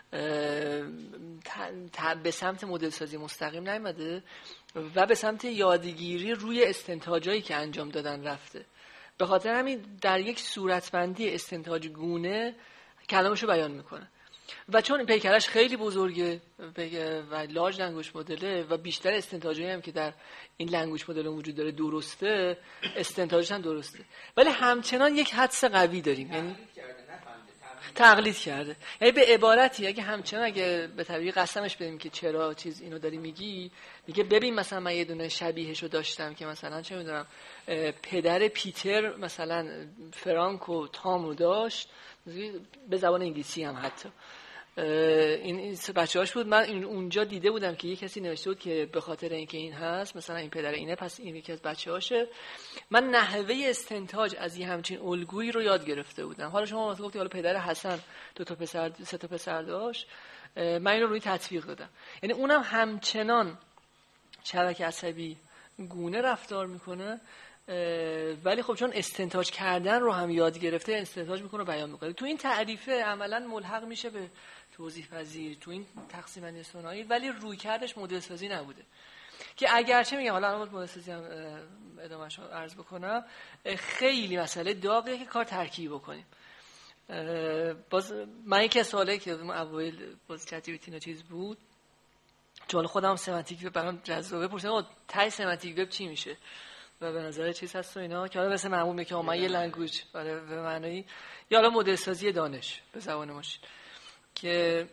به سمت مدل سازی مستقیم نیامده و به سمت یادگیری روی استنتاجایی که انجام دادن رفته. به خاطر همین در یک صورتبندی استنتاج گونه کلامشو بیان میکنه و چون پیکرش خیلی بزرگه و لارج لنگویج مدله و بیشتر استنتاجایی هم که در این لنگویج مدل وجود داره درسته، استنتاجش هم درسته، ولی همچنان یک حدس قوی داریم، یعنی تقلید کرده. یعنی به عبارتی اگه همچنان اگه به طبیعی قسمش بدیم که چرا چیز اینو داری میگی، میگه ببین مثلا من یه دونه شبیهشو داشتم که مثلا چه میدونم پدر پیتر مثلا فرانک و تام رو داشت، به زبان انگلیسی هم حتی این بچه‌هاش بود. من اونجا دیده بودم که یه کسی نوشته بود که به خاطر اینکه این هست مثلا این پدر اینه پس این یکی از بچه‌هاشه. من نحوه استنتاج از این همچین الگویی رو یاد گرفته بودم. حالا شما مثلا گفتی حالا پدر حسن 2 تا پسر 3 تا پسر داشت، من اینو روی تطبیق دادم. یعنی اونم همچنان شبکه عصبی گونه رفتار میکنه، ولی خب چون استنتاج کردن رو هم یاد گرفته استنتاج میکنه بیان میکنه. تو این تعریفه عملا ملحق میشه به توضیح پذیر تو این تقسیم بندی ثنایی، ولی روی کردش مدل سازی نبوده که اگرچه میگم حالا الان مدل سازی هم ادامه‌اش رو عرض بکنم خیلی مسئله داغیه که کار ترکیبی بکنیم. باز من یک سوالی که اوایل باز چت جی پی تی چیز بود چون خودم سمنتیک وب برام جذابه پرسیدم تای سمنتیک وب چی میشه و به نظر چیز هست و اینا که حالا مثل معمول میگه من یه لنگویج برای به معنی یا حالا مدل سازی دانش به زبان ماشین که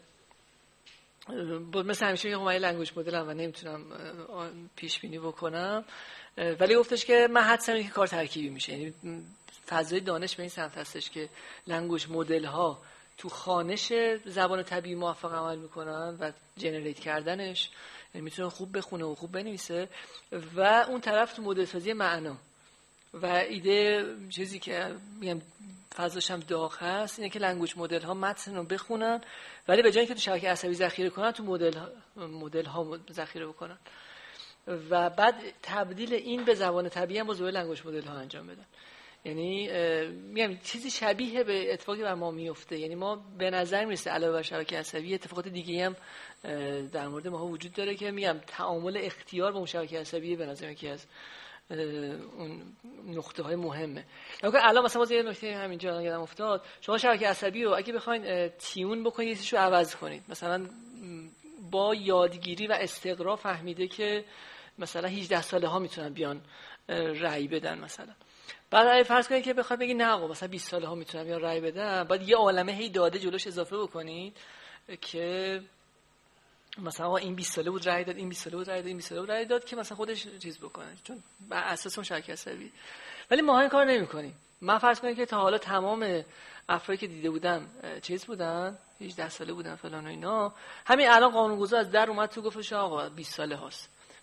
مثلا همیشه میگم من یه لنگویج مدلم و نمیتونم پیش بینی بکنم، ولی گفتش که من حدسم اینه که کار ترکیبی میشه. یعنی فضای دانش به این سمت هستش که لنگویج مدل ها تو خوانش زبان طبیعی موفق عمل میکنن و جنریت کردنش، یعنی میتونه خوب بخونه و خوب بنویسه، و اون طرف تو مدل سازی معنا و ایده چیزی که میگم فضاش هم داغ هست اینه که لنگویج مدل ها متن رو بخونن ولی به جای اینکه تو شبکه عصبی ذخیره کنن تو مدل ها ذخیره بکنن و بعد تبدیل این به زبان طبیعی هم با زبان لنگویج مدل ها انجام بدن. یعنی میگم چیزی شبیه به اتفاقی بر ما میفته. یعنی ما به نظر میرسه علاوه بر شبکه عصبی اتفاقات دیگه هم در مورد ما وجود داره که میگم تعامل اختیار با اون شبکه عصبی به نظر یکی از اون نقطه های مهمه. الان مثلا باز یه نکته همینجا یادم افتاد، شما شبکه عصبی رو اگه بخواید تیون بکنید یه چیزو عوض کنید، مثلا با یادگیری و استقرا فهمیده که مثلا 18 ساله ها میتونن بیان رأی بدن، مثلا بعد اگه فرض کنید که بخواد بگی نه آقا مثلا 20 ساله ها میتونن بیان رأی بدن، بعد یه عالمه هی داده جلوش اضافه بکنید که مثلا این 20 ساله بود رأی داد، این 20 ساله بود رأی داد، این 20 ساله بود رأی داد که مثلا خودش چیز بکنه چون بر اساس اون شبکه عصبی. ولی ما این کار نمی‌کنیم. من فرض کنید که تا حالا تمام افرادی که دیده بودم چیز بودن 18 ساله بودن فلان و اینا، همین الان قانونگذار از در اومد تو گفتش آقا 20 ساله هاست،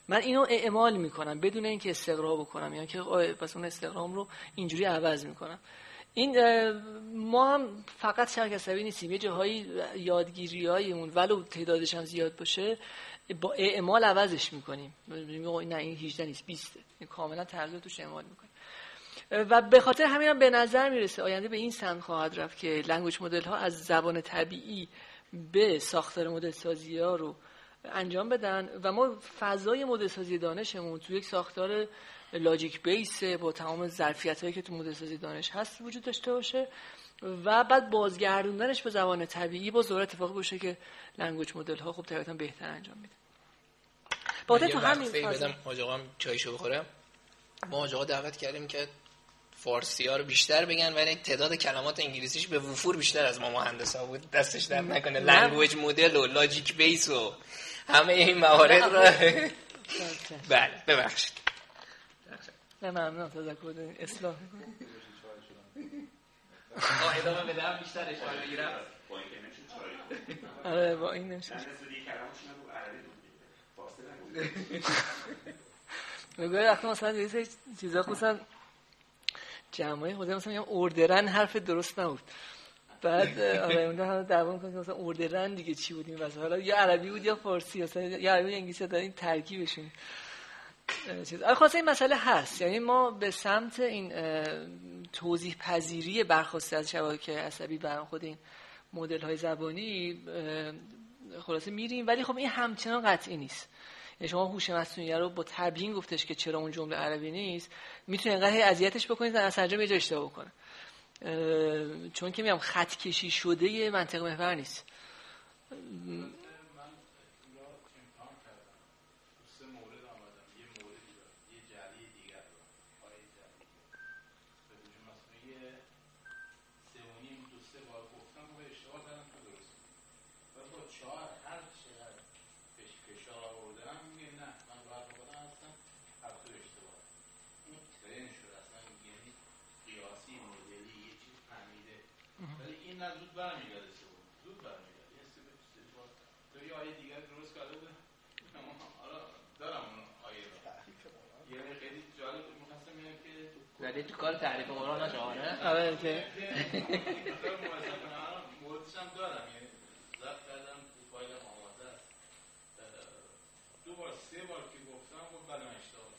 من اینو اعمال میکنم بدون اینکه استقرا بکنم، یعنی که پس اون استقرام رو اینجوری عوض میکنم. این ما هم فقط شبکه عصبی نیستیم، یه جاهایی یادگیریایمون ولو تعدادش هم زیاد باشه با اعمال عوضش میکنیم. نه این 18 نیست 20 کاملا تغییر توش اعمال میکنیم و به خاطر همین هم به نظر میرسه آینده به این سمت خواهد رفت که لنگویج مدل ها از زبان طبیعی به ساختار مدل سازی ها رو انجام بدن و ما فضای مدل سازی دانشمون تو یک ساختار لاجیک بیس با تمام ظرفیتایی که تو مدل سازی دانش هست وجود داشته باشه و بعد بازگردوندنش به زبان طبیعی با ظاهر اتفاقی باشه که لنگویج مدل ها خب طبیعتاً بهتر انجام میده. باید تو همین فضا حاج آقا چایشو بخورم. ما حاج آقا دعوت کردیم که فارسی ها رو بیشتر بگن ولی تعداد کلمات انگلیسیش به وفور بیشتر از ما مهندسا بود. دستش در نکنه. لنگویج مدل و لاجیک بیس و همه این موارد رو بله ببخشید. نه ممنون تذکر دادین اصلاح می‌کنم. ادامه بدم بیشتر اشاره بگیرم. آره با این نمیشه. میگه وقتی مثلا یه چیزا خصوصا جمعی خودم مثلا میگم اوردرن حرف درست نبود. بعد آره اونجا هم دعوا می‌کنن مثلا اوردرن دیگه چی بود این واسه حالا یا عربی بود یا فارسی مثلا یا عربی یا انگلیسی دارین ترکیبشون چیز. خلاصه این مسئله هست، یعنی ما به سمت این توضیح پذیری برخواسته از شبکه عصبی بر خود این مدل های زبانی خلاصه میریم، ولی خب این همچنان قطعی نیست. یعنی شما هوش مصنوعی رو با تبیین گفتش که چرا اون جمله عربی نیست، میتونه انقدر اذیتش بکنید تا اصلا یه جا اشتباه بکنه، چون که میگم خط کشی شده منطق محور نیست. زود برمیگرده زود برمیگرده یه سری تو یه آیه دیگه درست کرده بود. حالا دارم اون آیه رو یه خیلی جالب می‌خواستم بگم که ولی تو کار تعریف قرآن نشه آره آره که موردش هم دارم، یعنی ضبط کردم تو فایل آماده است. دو بار سه بار که گفتم خب بله من اشتباه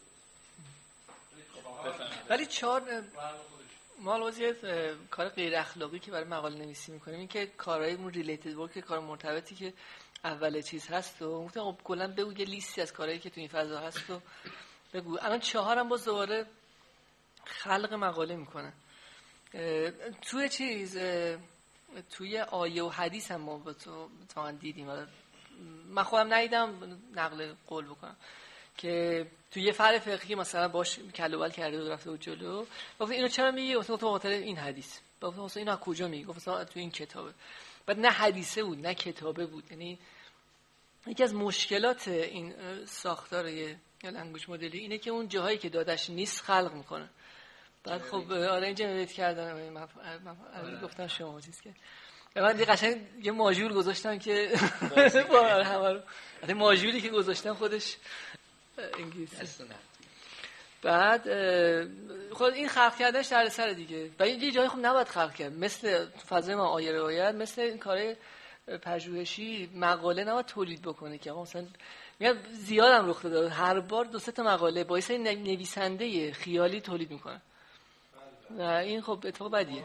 کردم. ولی 4 ما البته کار غیر اخلاقی که برای مقاله نویسی میکنیم این که کارهایمون ریلیتد ورک، کار مرتبطی که اول چیز هست و گفتم خب کلا بگو یه لیستی از کارهایی که تو این فضا هست و بگو. الان 4 هم باز دوباره خلق مقاله میکنن توی چیز توی آیه و حدیث هم ما با تو دیدیم. من خودم ندیدم نقل قول بکنم که توی یه فرع فقهی مثلا باش کلوبل کرده و رفته بود جلو گفت اینو چرا میگی؟ گفت تو خاطر این حدیث. گفت مثلا اینو از کجا میگی؟ گفت مثلا تو این کتابه. بعد نه حدیثه بود نه کتابه بود. یعنی یکی از مشکلات این ساختار یا لنگویج مدلی اینه که اون جاهایی که دادش نیست خلق میکنه. بعد خب آره این جنریت کردن من گفتم شما چیز که من دیگه قشنگ یه ماژول گذاشتم که همه رو ماژولی که گذاشتم خودش انگلیسی. بعد خود این خلق کردنش در سر دیگه و یه جایی خب نباید خلق کرد، مثل فضای ما آیه روایت، مثل این کار پژوهشی مقاله نباید تولید بکنه که مثلا میگم زیادم رخ داده هر بار 2-3 تا مقاله با یه نویسنده خیالی تولید میکنه و این خب اتفاق بدیه.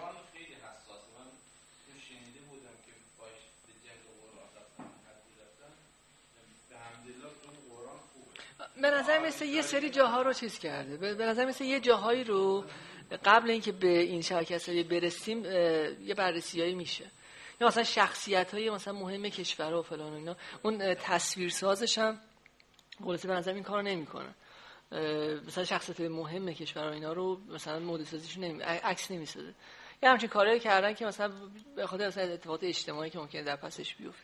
به نظر مثل یه سری جاها رو چیز کرده، به نظر مثل یه جاهایی رو قبل اینکه به این شبکه عصبی برسیم یه بررسیایی میشه، یا مثلا شخصیت‌های مثلا مهم کشورها و فلان و اینا، اون تصویرسازش هم خلاصه به نظر این کارو نمی‌کنه. مثلا شخصیت مهم کشورها اینا رو مثلا مدل سازیشون عکس نمی‌سازه. یه همچین کارهایی کردن که مثلا به خاطر مثلا اتفاقات اجتماعی که ممکنه در پسش بیفته.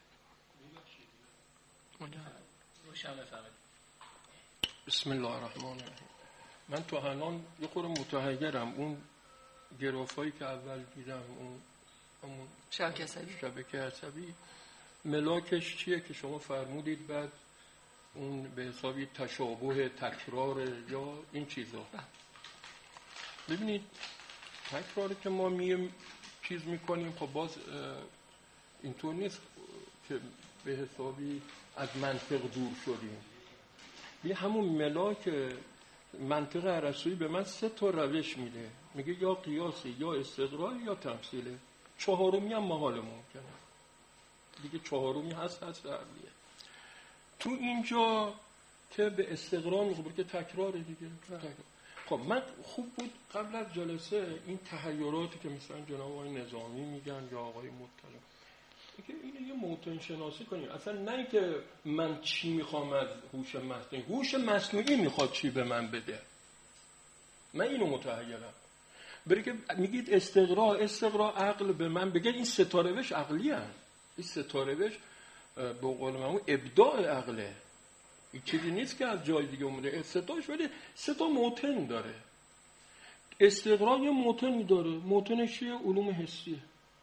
اونجا روشن بفهمید. بسم الله الرحمن الرحیم. من تو الان یه خورده متحیرم. اون گرافایی که اول دیدم اون شبکه عصبی ملاکش چیه که شما فرمودید بعد اون به حسابی تشابه تکرار یا این چیزا. ببینید تکراری که ما چیز میکنیم خب باز اینطور نیست که به حسابی از منطق دور شدیم. یه همون ملاک منطق ارسطویی به من 3 تا روش میده، میگه یا قیاسی یا استقرار یا تمثیله، 4می هم محال ممکنه دیگه، 4می هست عقلیه. تو اینجا که به استقرار میگه که تکراره دیگه. خب من خوب بود قبل از جلسه این تحیراتی که مثلا جناب آقای نظامی میگن یا آقای مطلق که اینو یه موطن شناسی کنیم، اصلا نه اینکه من چی میخوام از هوش مصنوعی، هوش مصنوعی میخواد چی به من بده، من اینو متحیرم. بری که میگید استقرار عقل به من بگه، این 3 تا روش عقلی هست، این 3 تا روش به قول معمول ابداع عقله، این چیزی نیست که از جای دیگه اومده. استداش ولی 3 تا موطن داره. استقرار یه موطنی داره، موطنش چیه؟ علوم حسیه.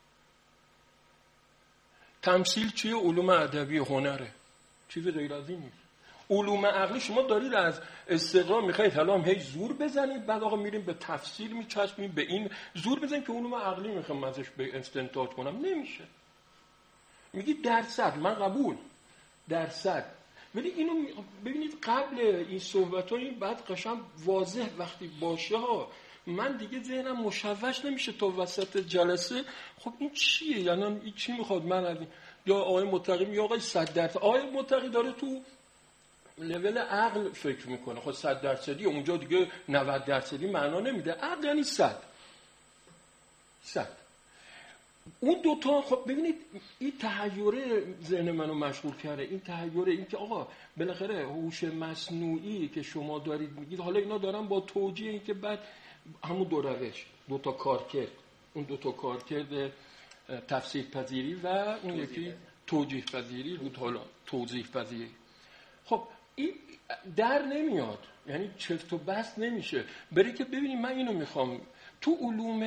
تمثیل چیه؟ علوم ادبی هنره، چیز غیر از این نیست. علوم عقلی شما دارید از استقرار میخواید حالا هم هی زور بزنید، بعد آقا میریم به تفسیر میچسبیم، به این زور بزنید که علوم عقلی میخوام ازش به استنتاج کنم، نمیشه. میگی درصد، من قبول درصد، ولی اینو ببینید قبل این صحبت ها این بعد قشنگ واضح وقتی باشه ها، من دیگه ذهنم مشوش نمیشه تا وسط جلسه خب این چیه، یعنی این چی میخواد من از این، یا آقای متقی یا آقای 100%، آقای متقی داره تو لول عقل فکر میکنه، خب 100% اونجا دیگه 90% معنا نمیده، عقل یعنی 100. اون دوتا خب ببینید این تحیره ذهن منو مشغول کرده، این تحیره، این که آقا بالاخره هوش مصنوعی که شما دارید میگید، حالا اینا دارن با توجیه این که بعد همون 2 روش، 2 تا کارکرد، اون 2 تا کارکرد تفسیر پذیری و اون یکی توجیه پذیری بود، حالا توضیح پذیری. خب این در نمیاد، یعنی چفت و بست نمیشه. بری که ببینید من اینو میخوام تو علوم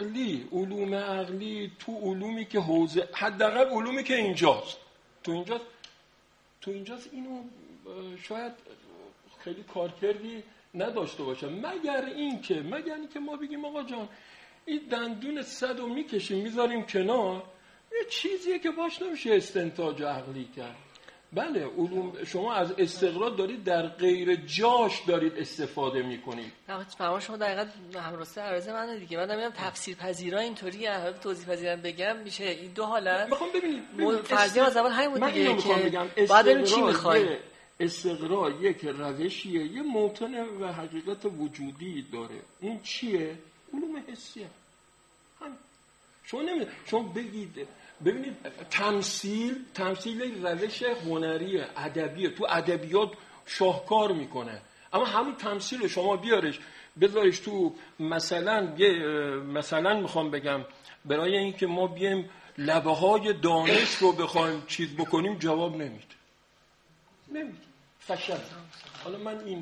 عقلی تو علومی که حوزه حداقل علومی که اینجاست، تو اینجاست اینو شاید خیلی کارکردی نداشته باشه، مگر اینکه ما بگیم آقا جان این دندون 100 رو میکشیم میذاریم کنار، یه چیزیه که باش نمیشه استنتاج عقلی کرد. بله علوم شما از استقرار دارید در غیر جاش دارید استفاده میکنید. فرما شما دقیقاً همراسته عرض منه دیگه. من نمیدونم تفسیر پذیرا اینطوری حالا توضیح پذیرم بگم میشه این 2 حالت. میخوام ببینید فرضیه از اول همین بود دیگه که بعد چی میخواید. استقرار یک روشیه، یه موطن و حقیقت وجودی داره. اون چیه؟ علوم حسیه. شما ببینید تمثیل روش هنری ادبیه، تو ادبیات شاهکار میکنه، اما همون تمثیل رو شما بذارش تو مثلا میخوام بگم برای اینکه ما بیم لبه های دانش رو بخوایم چیز بکنیم جواب نمیده فشل. حالا من این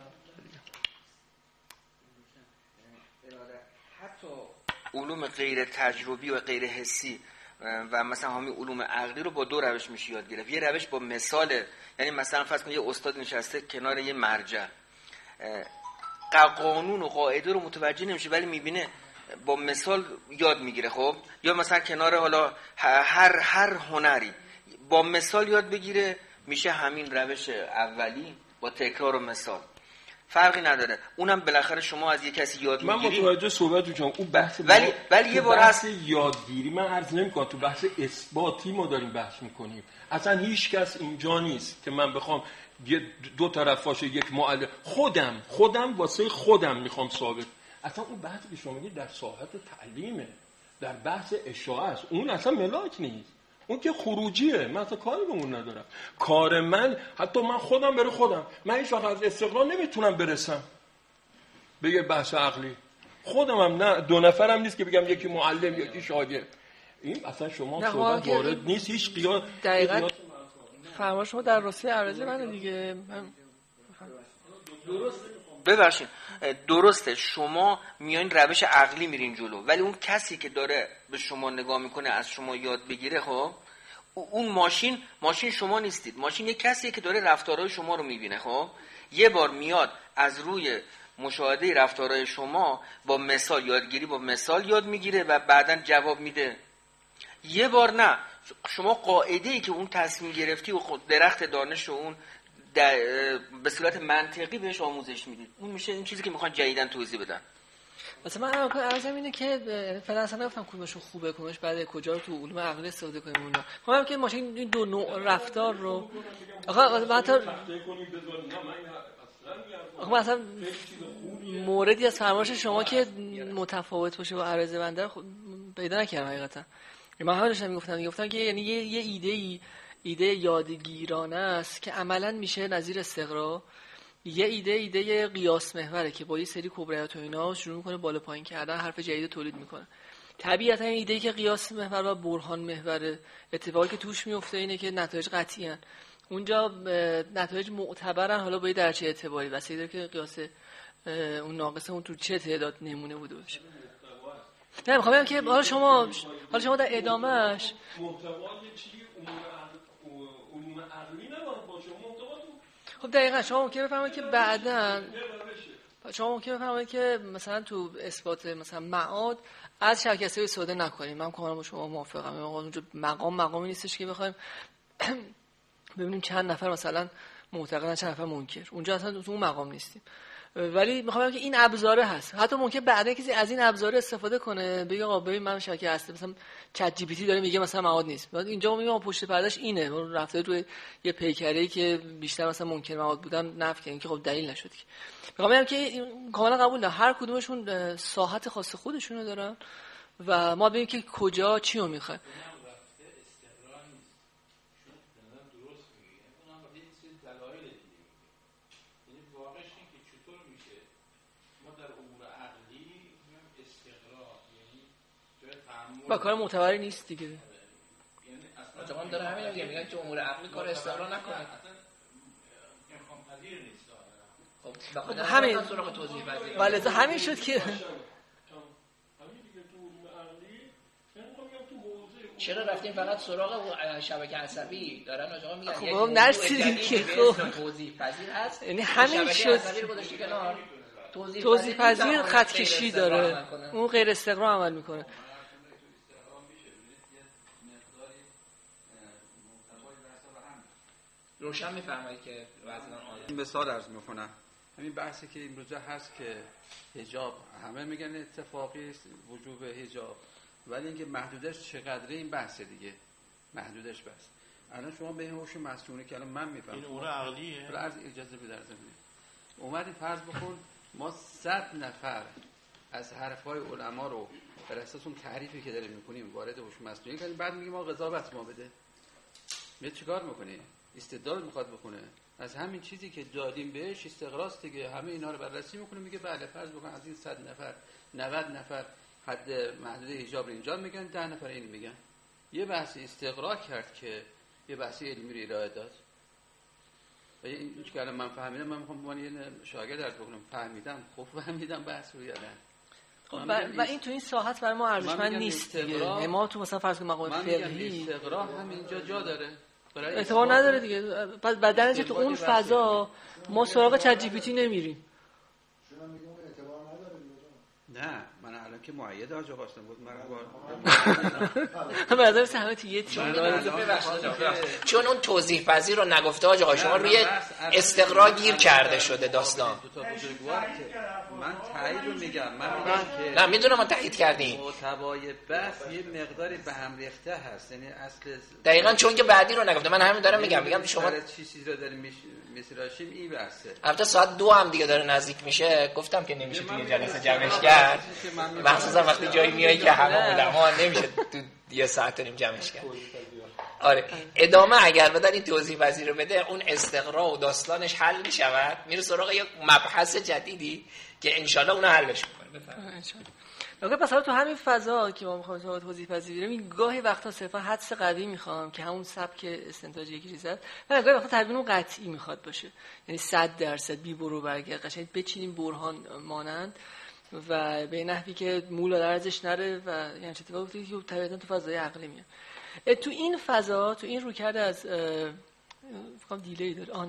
حتی علوم غیر تجربی و غیر حسی و مثلا همین علوم عقلی رو با 2 روش میشه یاد گرفت. یه روش با مثال، یعنی مثلا فرض کن یه استاد نشسته کنار یه مرجع، قانون و قاعده رو متوجه نمیشه ولی میبینه با مثال یاد میگیره. خب یا مثلا کنار حالا هر هنری با مثال یاد بگیره، میشه همین روش اولی با تکرار و مثال، فرقی نداره. اونم بالاخره شما از یک کسی یاد میگیری. من متوجه صحبتتون اون بحث ولی یه بار هست یادگیری، من عرض نمی‌کنم تو بحث اثباتی ما داریم بحث میکنیم. اصلا هیچ کس اینجا نیست که من بخوام 2 طرف باشه یک معلم، خودم واسه خودم میخوام ثابت. اصلا اون بحثی که شما میگید در ساحت تعلیمه، در بحث اشاعه است، اون اصلا ملاک نیست، اون که خروجیه. من اصلا کاری به اون ندارم. کار من حتی من خودم برای خودم، من هیچ وقت از استقلال نمیتونم برسم به یه بحث عقلی. خودم هم نه 2 نفرم نیست که بگم یکی معلم یکی شاگرد. این اصلا شما صحبت وارد نیست، هیچ قیاس دقیقاً فرما شما در راسته عرض منه دیگه. ببخشید درسته شما میایین روش عقلی میرین جلو، ولی اون کسی که داره به شما نگاه میکنه از شما یاد بگیره، خب اون ماشین شما نیستید، ماشین یک کسیه که داره رفتارهای شما رو میبینه. خب یه بار میاد از روی مشاهده رفتارهای شما با مثال یادگیری، با مثال یاد میگیره و بعداً جواب میده. یه بار نه، شما قاعده‌ای که اون تصمیم گرفتی و خود درخت دانش رو اون به صورت منطقی بهش آموزش میدید، اون میشه این چیزی که میخوان جدیداً توضیح بدن. مثلا من عرضم اینه که فعلا اصلا نگفتم کدومشون خوبه کدومش بعد کجا رو تو علوم عقلی استفاده کنیم اونا. میگم که ماشین این دو نوع رفتار رو مثلا موردی از فرمایش شما که متفاوت باشه با عرضه بنده رو پیدا نکردم حقیقتا. من همین داشتم میگفتم که یعنی یه ایده یادگیرانه است که عملاً میشه نظیر استقرا. یه ایده قیاس محوره که با یه سری کبریات و اینا شروع میکنه بالا پایین کردن، حرف جدید تولید میکنه. طبیعتا این ایده که قیاس محور و برهان محور، اتفاقی که توش میفته اینه که نتایج قطعی ان. اونجا نتایج معتبرن، حالا با یه درجه اعتباری واسه داره که قیاس اون ناقصه اون تو چه تعداد نمونه بوده باشه. نه میخوام بگم که حالا شما در ادامهش محتوای چی علوم عقلی نباید باشه، محتوا. خب دقیقاً شما ممکنه بفرمایید که بعداً که مثلا تو اثبات مثلا معاد از شرکت‌های استفاده نکنیم. من کاملا با شما موافقم. اونجا مقامی نیستش که بخوایم ببینیم چند نفر مثلا معتقدن چند نفر منکر، اونجا اصلا تو اون مقام نیستیم. ولی میخوام بگم که این ابزاره هست. حتی ممکن بعدا کسی از این ابزاره استفاده کنه، بگه آقا ببین من شبکه هستم، مثلا چت جی پی تی داره میگه مثلا مواد نیست، بعد اینجا میگم پشت پردهش اینه، رفته روی یه پیکره‌ای که بیشتر مثلا منکر مواد بودن نفی کنه که خب دلیل نشد. که میخوام بگم که کاملا قبول دارم هر کدومشون ساحت خاص خودشونو دارن و ما ببینیم که کجا چی رو میخواد. با کار معتبری نیست دیگه. آقا داره همین میگه تو امور عقلی کار استقرا نکنه. خب همین سراغ توضیح بدید. ولی همین شد که چرا رفتیم فقط سراغ شبکه عصبی؟ دارن آقا میگن خب نرسیدیم که خب توضیح پذیر هست. یعنی همین شد توضیح پذیر خط کشی داره، اون غیر استقرا عمل میکنه. روشن میفرمایید که وزنان مثال عرض میکنم. همین بحثی که این روزا هست که حجاب همه میگن اتفاقی است وجوب حجاب، ولی اینکه محدودش چقدره این بحث دیگه، محدودش بس. الان شما به این هوش مصنوعی که الان من میفهمم این امور عقلیه، از اجازه بده در زمینه اومدی فرض بکن ما 100 نفر از حرفای علما رو بر اساس اون تعریفی که داریم میکنیم وارد هوش مصنوعی کردیم، بعد میگیم ما قضاوت ما بده. می چیکار میکنه؟ استدلال میخواد بکنه از همین چیزی که دادیم بهش استقراست دیگه. همه اینا رو بررسی میکنه، میگه بله فرض بکن از این 100 نفر 90 نفر حد محدود حجاب رو اینجا میگن، 10 نفر این میگن. یه بحث استقرا کرد که یه بحث علمی رو ارائه داد. و این که الان من فهمیدم، من میخوام با یه شاگرد درس بکنم، فهمیدم خوب فهمیدم بحث رو یا نه. و این تو این ساحت برای ما ارزشمند نیست دیگه. ما تو مثلا فرض کن مقام فقهی استقرا همینجا جا داره، اعتبار نداره دیگه. پس بدنش تو اون فضا ما سراغ چت جی پی تی نمیریم. نه من الان که معید آجا قاسم بود من بعدا مثل همه یه تیم چون اون توضیح پذیر رو نگفته آقا شما روی استقرا گیر کرده شده داستان. من تایید رو میگم، من میگم که نه میدونم ما تایید کردیم محتوای بحث یه مقداری به هم ریخته هست، یعنی اصل دقیقاً چون که بعدی رو نگفته. من همین دارم میگم شما چیزی رو داریم میسراشیم این بحثه. البته ساعت 2 هم دیگه داره نزدیک میشه، گفتم که نمیشه توی جلسه جمعش کرد، مخصوصا وقتی جایی میایی که همه علما نمیشه تو یه ساعت نیم جمعش کرد. آره ادامه اگر بدن این توضیح پذیر رو بده اون استقرا و داستانش حل میشود، میره سراغ یک مبحث جدیدی که انشالله اونو حلش میکنه. بفرمایید. نگاه پس تو همین فضا که ما می‌خوایم توضیح پذیر بگیریم، گاهی وقتا صرفا حدس قوی می‌خوام که همون سبک استنتاج یک ریزه، و گاهی وقتا تبیین قطعی می‌خواد باشه، یعنی 100% بی برو برگرد قشنگ بچینیم برهان مانند و به نحوی که مولا ارزش نره و یعنی چه اتفاقی که طبیعتا تو فضای عقلی میاد. تو این فضا، تو این رویکرد از دیلی داره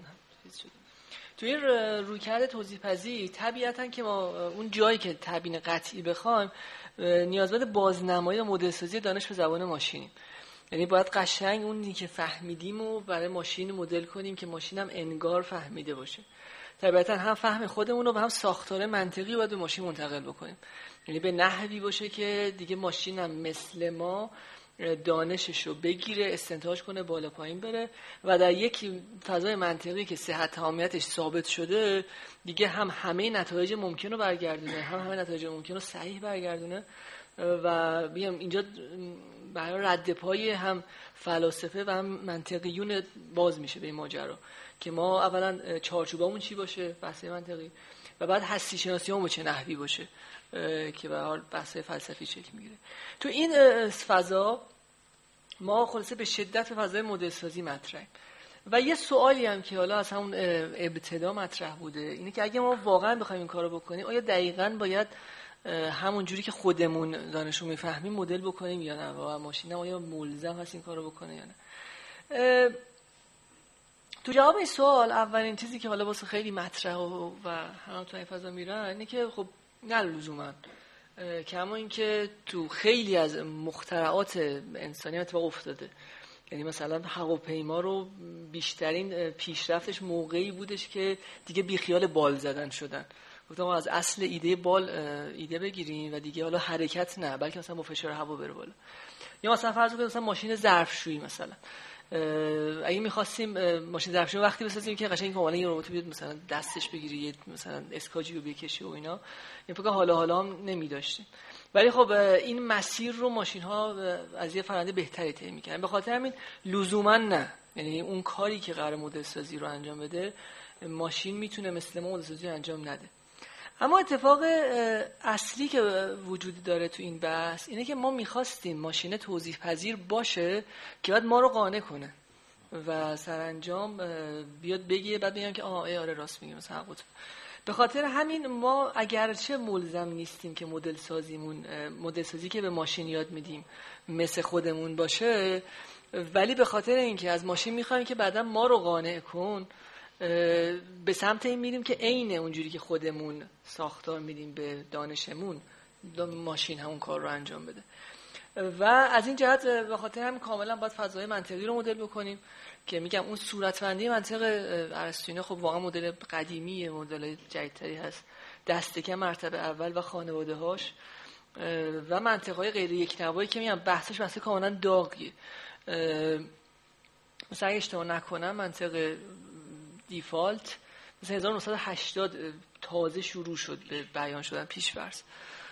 تو این رویکرد توضیح پذیر طبیعتاً که ما اون جایی که تبیین قطعی بخوایم نیازمند بازنمایی و مدل سازی دانش به زبان ماشینیم. یعنی باید قشنگ اونی که فهمیدیم و برای ماشین مدل کنیم که ماشین هم انگار فهمیده باشه. طبیعتاً هم فهم خودمون رو و هم ساختار منطقی باید به ماشین منتقل بکنیم. یعنی به نحوی باشه که دیگه ماشین هم مثل ما دانشش رو بگیره، استنتاج کنه، بالا پایین بره و در یک فضای منطقی که صحت تمامیتش ثابت شده دیگه هم همه نتایج ممکن رو برگردونه، هم همه نتایج ممکن رو صحیح برگردونه و بیام اینجا برای رد پای هم فلاسفه و هم منطقیون باز میشه به این ماجرا که ما اولا چارچوبامون چی باشه، بحث منطقی، و بعد هستی شناسیمون چه نحوی باشه که به حال بحث فلسفی شکل میگیره. تو این فضا ما خلاصه به شدت به فضای مدل سازی مطرحیم و یه سوالی هم که حالا از همون ابتدا مطرح بوده اینه که اگه ما واقعا بخوایم این کارو بکنیم آیا دقیقاً باید همون جوری که خودمون دانشو میفهمیم مدل بکنیم یا نه، و ماشین آیا ملزم هست این کارو بکنه یا نه؟ تو جواب این سوال اولین چیزی که حالا واسه خیلی مطرح و هم تو این فضا میرن اینه که خب نه لزوما، کما اینکه تو خیلی از مخترعات انسانی اتفاق افتاده. یعنی مثلا هواپیما رو بیشترین پیشرفتش موقعی بودش که دیگه بیخیال بال زدن شدن. گفتم از اصل ایده بال ایده بگیریم و دیگه حالا حرکت نه، بلکه مثلا با فشار هوا بره بالا. یا مثلا فرض کنید مثلا ماشین ظرفشویی، مثلا اگه می‌خواستیم ماشین ظرفشویی وقتی بسازیم که قشنگ کاملا یه ربات بیاد مثلا دستش بگیری، مثلا اسکاجی رو بکشه و اینا، این فکر حالا هم نمی‌داشتیم. ولی خب این مسیر رو ماشین‌ها از یه فرآیند بهتری طی می‌کردن. به خاطر همین لزوما نه، یعنی اون کاری که قرار مدل سازی رو انجام بده ماشین میتونه مثل ما مدل سازی رو انجام نده. اما اتفاق اصلی که وجود داره تو این بحث اینه که ما میخواستیم ماشین توضیح پذیر باشه که بعد ما رو قانع کنه و سرانجام بیاد بگه، بعد بگم که آره راست میگی مثلا حقوق. به خاطر همین ما اگرچه ملزم نیستیم که مدل سازی که به ماشین یاد میدیم مثل خودمون باشه، ولی به خاطر اینکه از ماشین میخوایم که بعدا ما رو قانع کن به سمت این میریم که عین اونجوری که خودمون ساختار میدیم به دانشمون ماشین همون کار رو انجام بده. و از این جهت به خاطر همین کاملا باید فضای منطقی رو مدل بکنیم که میگم اون صورتبندی منطق ارسطویی خب واقعا مدل قدیمیه، مدل جدیدتری هست، دستکم مرتبه اول و خانواده هاش و منطقهای غیر یکنواعی که میگم بحثش بحث کاملا داغیه. مثلا اگه اشتباه نکنم منطق دیفالت مثلا 1980 تازه شروع شد به بیان شدن پیش‌فرض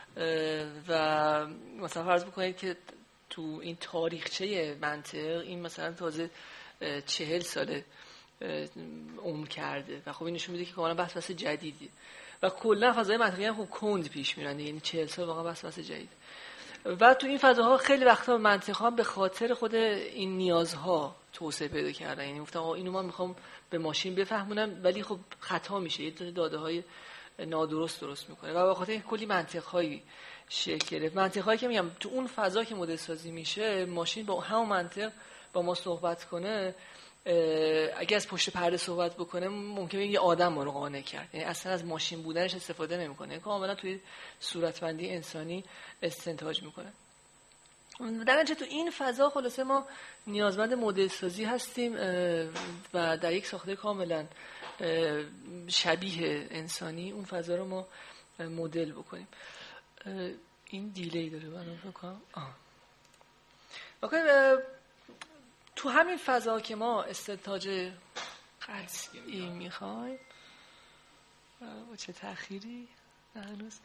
و مثلا فرض بکنید که تو این تاریخچه منطق این مثلا تازه 40 ساله عمر کرده و خب این نشون میده که کاملا بحث جدیدیه و کلا فضای منطقی هم خب کند پیش میرن، یعنی 40 سال واقعا بحث جدید. و تو این فضاها خیلی وقتا منطق‌ها به خاطر خود این نیازها توسعه پیدا کردن. یعنی گفتم اینو من میخوام به ماشین بفهمونم ولی خب خطا میشه، یه داده‌های درست میکنه و به خاطر کلی منطق‌هایی شکل گرفت. منطق‌هایی که میگم تو اون فضا که مدل سازی میشه ماشین با همون منطق با ما صحبت کنه، اگه از پشت پرده صحبت بکنه ممکنه یه آدم ما رو قانع کرد، یعنی اصلا از ماشین بودنش استفاده نمیکنه، کاملا توی صورتبندی انسانی استنتاج میکنه. در نتیجه تو این فضا خلاصه ما نیازمند مدل سازی هستیم و در یک ساختار کاملا شبیه انسانی اون فضا رو ما مدل بکنیم. این دیلی داره من فکر کنم تو همین فضا که ما استنتاج قطعی میخوایم و چه تأخیری هنوز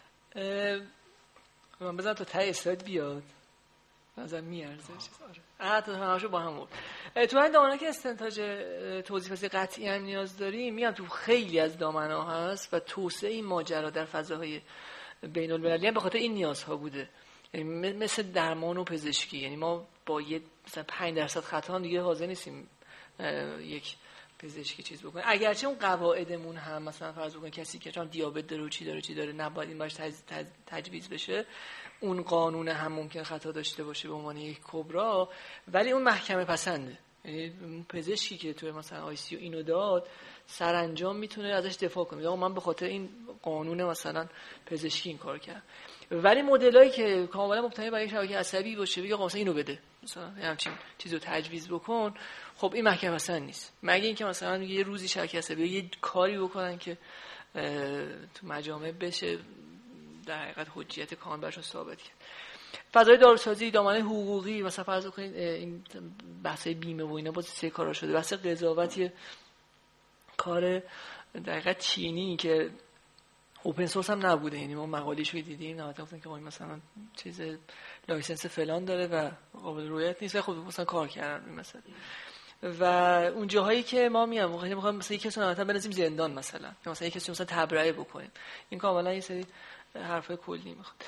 من بزنم تا ته اسلاید بیاد نظر میارزه تو همشو با هم بود. تو این دامنه که استنتاج توضیح پذیر قطعی هم نیاز داریم، میگم تو خیلی از دامنه ها هست و توسعه این ماجرا در فضاهای بین المللی هم به خاطر این نیازها بوده. یعنی مثل درمان و پزشکی، یعنی ما با یه مثلا 5% خطا هم دیگه حاضر نیستیم یک پزشکی چیز بکنه. اگرچه اون قواعدمون هم مثلا فرض بکنید کسی که چون دیابت داره و چی داره نباید این باش تجویز بشه، اون قانون هم ممکن خطا داشته باشه به عنوان یک کبرا، ولی اون محکمه پسنده. یعنی پزشکی که توی مثلا آی سی یو اینو داد سرانجام میتونه ازش دفاع کنه، آقا من به خاطر این قانون مثلا پزشکی این کار کردم. ولی مدلایی که کاملا مبتنی بر یک شبکه عصبی باشه بگه آقا مثلا اینو بده، مثلا همچین چیزو تجویز بکن، خب این محکمه پسند نیست. مگه اینکه مثلا یه روزی شبکه عصبی یه کاری بکنن که تو مجامع بشه در حقیقت حجیت کامل براشون ثابت کرد. فضای داروسازی، دامنه حقوقی، مثلا فرض کنید این بحثای بیمه و اینا باز سه کارا شده. بحث قضاوت کار در حقیقت چینی که اوپن سورس هم نبوده، یعنی ما مقاله‌شو دیدیم نهایتا گفتن که مثلا چیز لایسنس فلان داره و قابل رؤیت نیست، خب مثلا کار کردن این مسئله. و اون جاهایی که ما میخوایم مثلا یک کسی نهایتا بنازیم زندان، مثلا یک کسی مثلا تبرئه بکنیم، این کاملا یه سری حرفای کلی میخواد.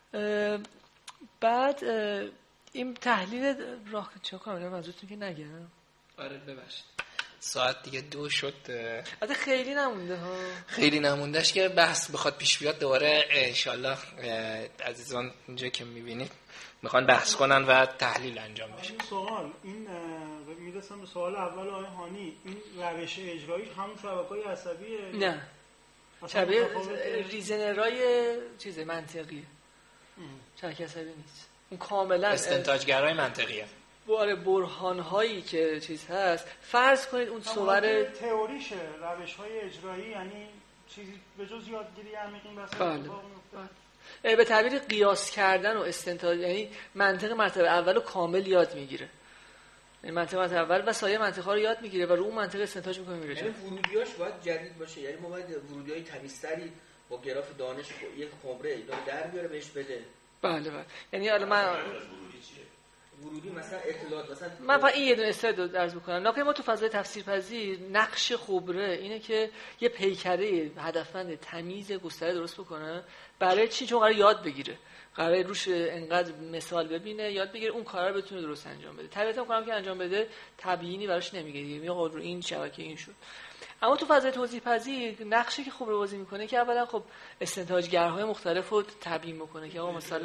بعد این تحلیل راه چه کاملا منظورتون که نگم؟ آره ببخشید ساعت دیگه 2 شد. البته خیلی نمونده ها، خیلی نموندهش که بحث بخواد پیش بیاد دوباره انشالله عزیزان اینجا که میبینید میخوان بحث کنن و تحلیل انجام بشه. سوال این میرسم به سوال اول آقای هانی، این روش اجرایی همون شبکه‌های عصبیه؟ نه شبیه ریزنرای چیز منطقیه، شبکه عصبی نیست. اون کاملا استنتاجگرای منطقیه. باره برهان هایی که چیز هست، فرض کنید اون صور تئوریشه، روش های اجرایی یعنی چیزی به جز یادگیری عمیق این بحث به تعبیر قیاس کردن و استنتاج، یعنی منطق مرتبه اول رو کامل یاد میگیره، یعنی منطق مرتبه اول و سایر منطق‌ها رو یاد میگیره و رو اون منطق استنتاج میکنه میره. یعنی ورودیاش باید جدید باشه، یعنی ما باید ورودیای تمیزتری با گراف دانش یک خبره در بیاره بهش بده. بله یعنی حالا من ورودی مثلا اطلاعات مثلا من فقط این یه دونه استعداد عرض می‌کنم. ناکه ما تو فضای تفسیرپذیر نقش خبره اینه که یه پیکره هدفمند تمیز گستره درست بکنه. برای چی؟ چون قراره یاد بگیره، قراره روش انقدر مثال ببینه یاد بگیره اون کارا رو بتونه درست انجام بده. طبیعتا کارم که انجام بده تبیینی براش نمیگه دیگه، میگه آقا رو این شبکه این شد. اما تو فضای توضیح پذیر نقشی که خبره بازی میکنه که اولا خب استنتاجگرهای مختلف رو تبیین میکنه که آقا مثلا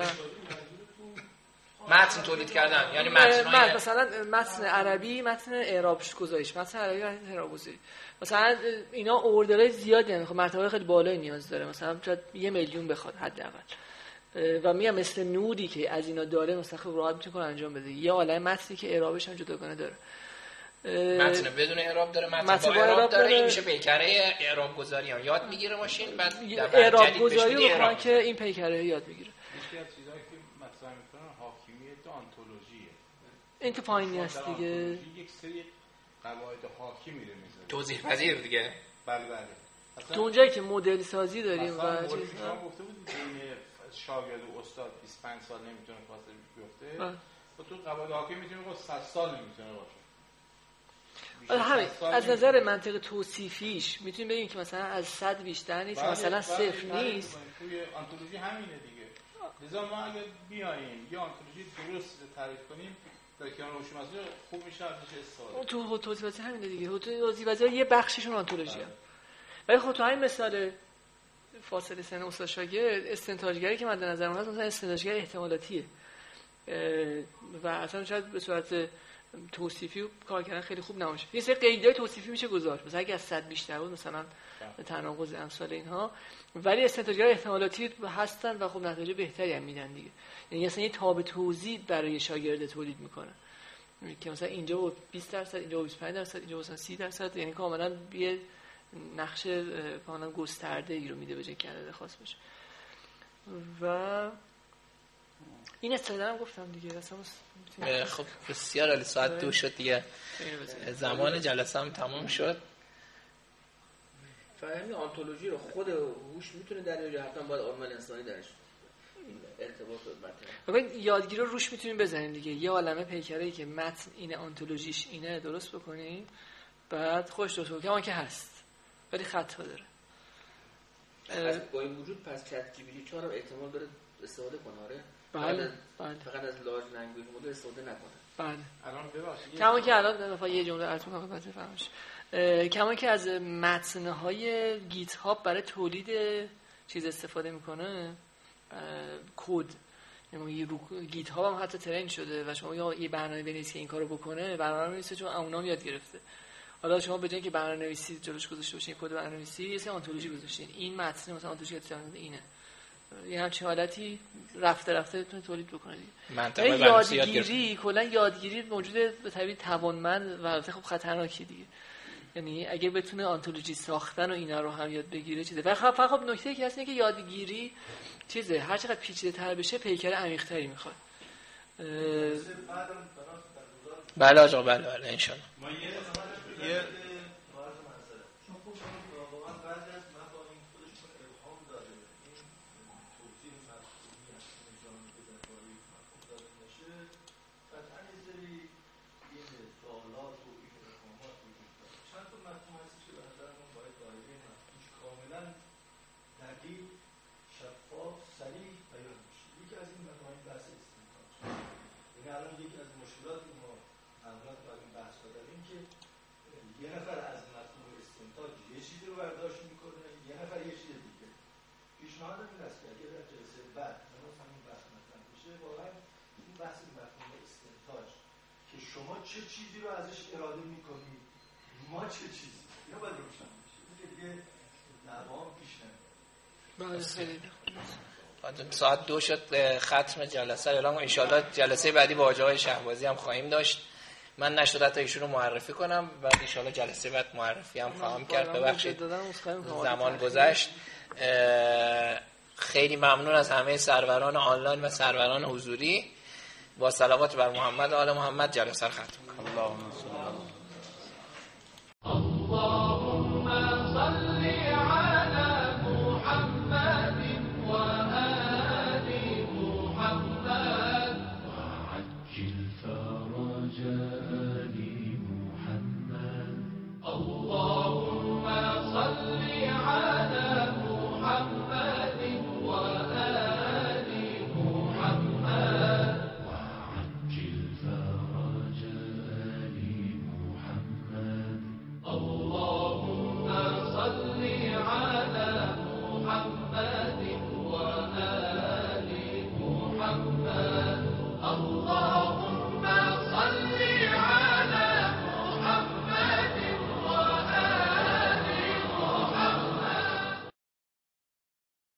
متن تولید کردن، یعنی مثلا متن عربی، متن اعراب گذاریش، متن عربی متن اعراب گذاری، مثلا اینا اوردرهای زیادی هم، خب مرتبه خیلی بالایی نیاز داره، مثلا شاید 1 میلیون بخواد حداقل. و میگم مثل نودی که از اینا داره مثلا خب راحت میتونه انجام بده. یه عالمه متنی که اعرابش هم جداگانه داره، متن بدون اعراب داره، متن با اعراب داره. این میشه پیکره اعراب گذاری ها یاد میگیره ماشین، بعد اعراب گذاری رو بکنن که این پیکره یاد میگیره. یکی از چیزایی که مثلا میکنن حاکمیت آنتولوژیه، این که پایینی است دیگه، یک سری قواعد حاکی میره میذاره توضیح پذیر دیگه. بله تو اونجایی که مدل سازی داریم و چیزا گفته بود بین شاگرد و استاد 25 سال نمیتونه فاصله بیفته، و تو قواعد حاکی میتونه با 100 سال نمیتونه باشه. همین از نظر منطق توصیفیش میتونیم بگیم که مثلا از 100 بیشتر نیست، مثلا 0 نیست. توی آنتولوژی همینه دیگه. لذا ما اگه بیایم یا آنتولوژی درست تعریف کنیم در کنار هوشمندی خوب میشه ازش استفاده. تو توضیح واسه همینه دیگه. توضیح واسه یه بخششون آنتولوژیه. ولی خب تو همین مثال فاصله سن استاد شاگرد، استنتاجگری که مد نظر من هست مثلا استنتاجگر احتمالاتیه و اصلا شاید به صورت توصیفی کار کردن خیلی خوب نباشه. یه سری قیدای توصیفی میشه گذاشت، مثلا اگه از 100 بیشتر بود مثلا تناقض امثال اینها، ولی استنتاجگر احتمالاتی هستن و خب نتیجه بهتری هم میدن دیگه. یعنی مثلا یه تاب توضیح برای شاگرد تولید میکنه که مثلا اینجا با 20%، اینجا با 25%، اینجا مثلا 30%، یعنی کاملا یه نقش کاملا گسترده ای رو میده به جای که عدد خاص باشه. و این اصطلاحا هم گفتم دیگه. خب بسیار عالی، ساعت 2 شد دیگه، زمان جلسه هم تمام شد. فهمی آنتولوژی رو خود هوش میتونه در یا حتما باید عامل انسانی درش ارتباط ببینید. یادگیری رو روش میتونیم بزنیم دیگه. یه عالمه پیکره‌ای که متن اینه، آنتولوژیش اینه، درست بکنیم، بعد خوش درست کنیم که هست ولی خطا داره. با این وجود پس چت جی پی تی 4 احتمال داره استفاده کنه. آره بله فقط از لارج لنگویج مدل استفاده نکنه. بله الان ببخشید کما که الان یه جمله عرض می‌کنم خدمت فرمایش. کما که از متن‌های گیت هاب برای تولید چیز استفاده میکنه، کد. یعنی رو گیت هاب هم حتی ترند شده و شما یا یه برنامه بنویسید که این کارو بکنه، برنامه نویسه چون اونام یاد گرفته. حالا شما به جای اینکه برنامه‌نویسی جلوش گذاشته باشین، کد برنامه‌نویسی، یه سری آنتولوژی گذاشتین. این متن مثلا آنتولوژی اینه. یه همچین حالتی رفته بتونه تولید بکنه دیگه. یادگیری کلا یادگیری موجوده به طبیعی توانمند و خب خطرناکی دیگه. یعنی اگه بتونه آنتولوژی ساختن و اینا رو هم یاد بگیره چیزه. فقط نکته که هست اینه که یادگیری چیزه، هر چقدر پیچیده‌تر بشه پیکر عمیق‌تری میخواد. بله آقا، بله ان شاء الله. چه چیزی رو ازش اراده میکنید، ما چه چیزی یا باید روشن بشه دیگه دوام پیش نمیره. ساعت 2 شد ختم جلسه اعلام. ان شاءالله جلسه بعدی با آقای شهبازی هم خواهیم داشت. من نشد تا ایشون رو معرفی کنم، بعد ان شاءالله جلسه بعد معرفی هم خواهم کرد. ببخشید زمان گذشت. خیلی ممنون از همه سروران آنلاین و سروران حضوری. با صلوات بر محمد و آل محمد جلسه رو ختم کنم.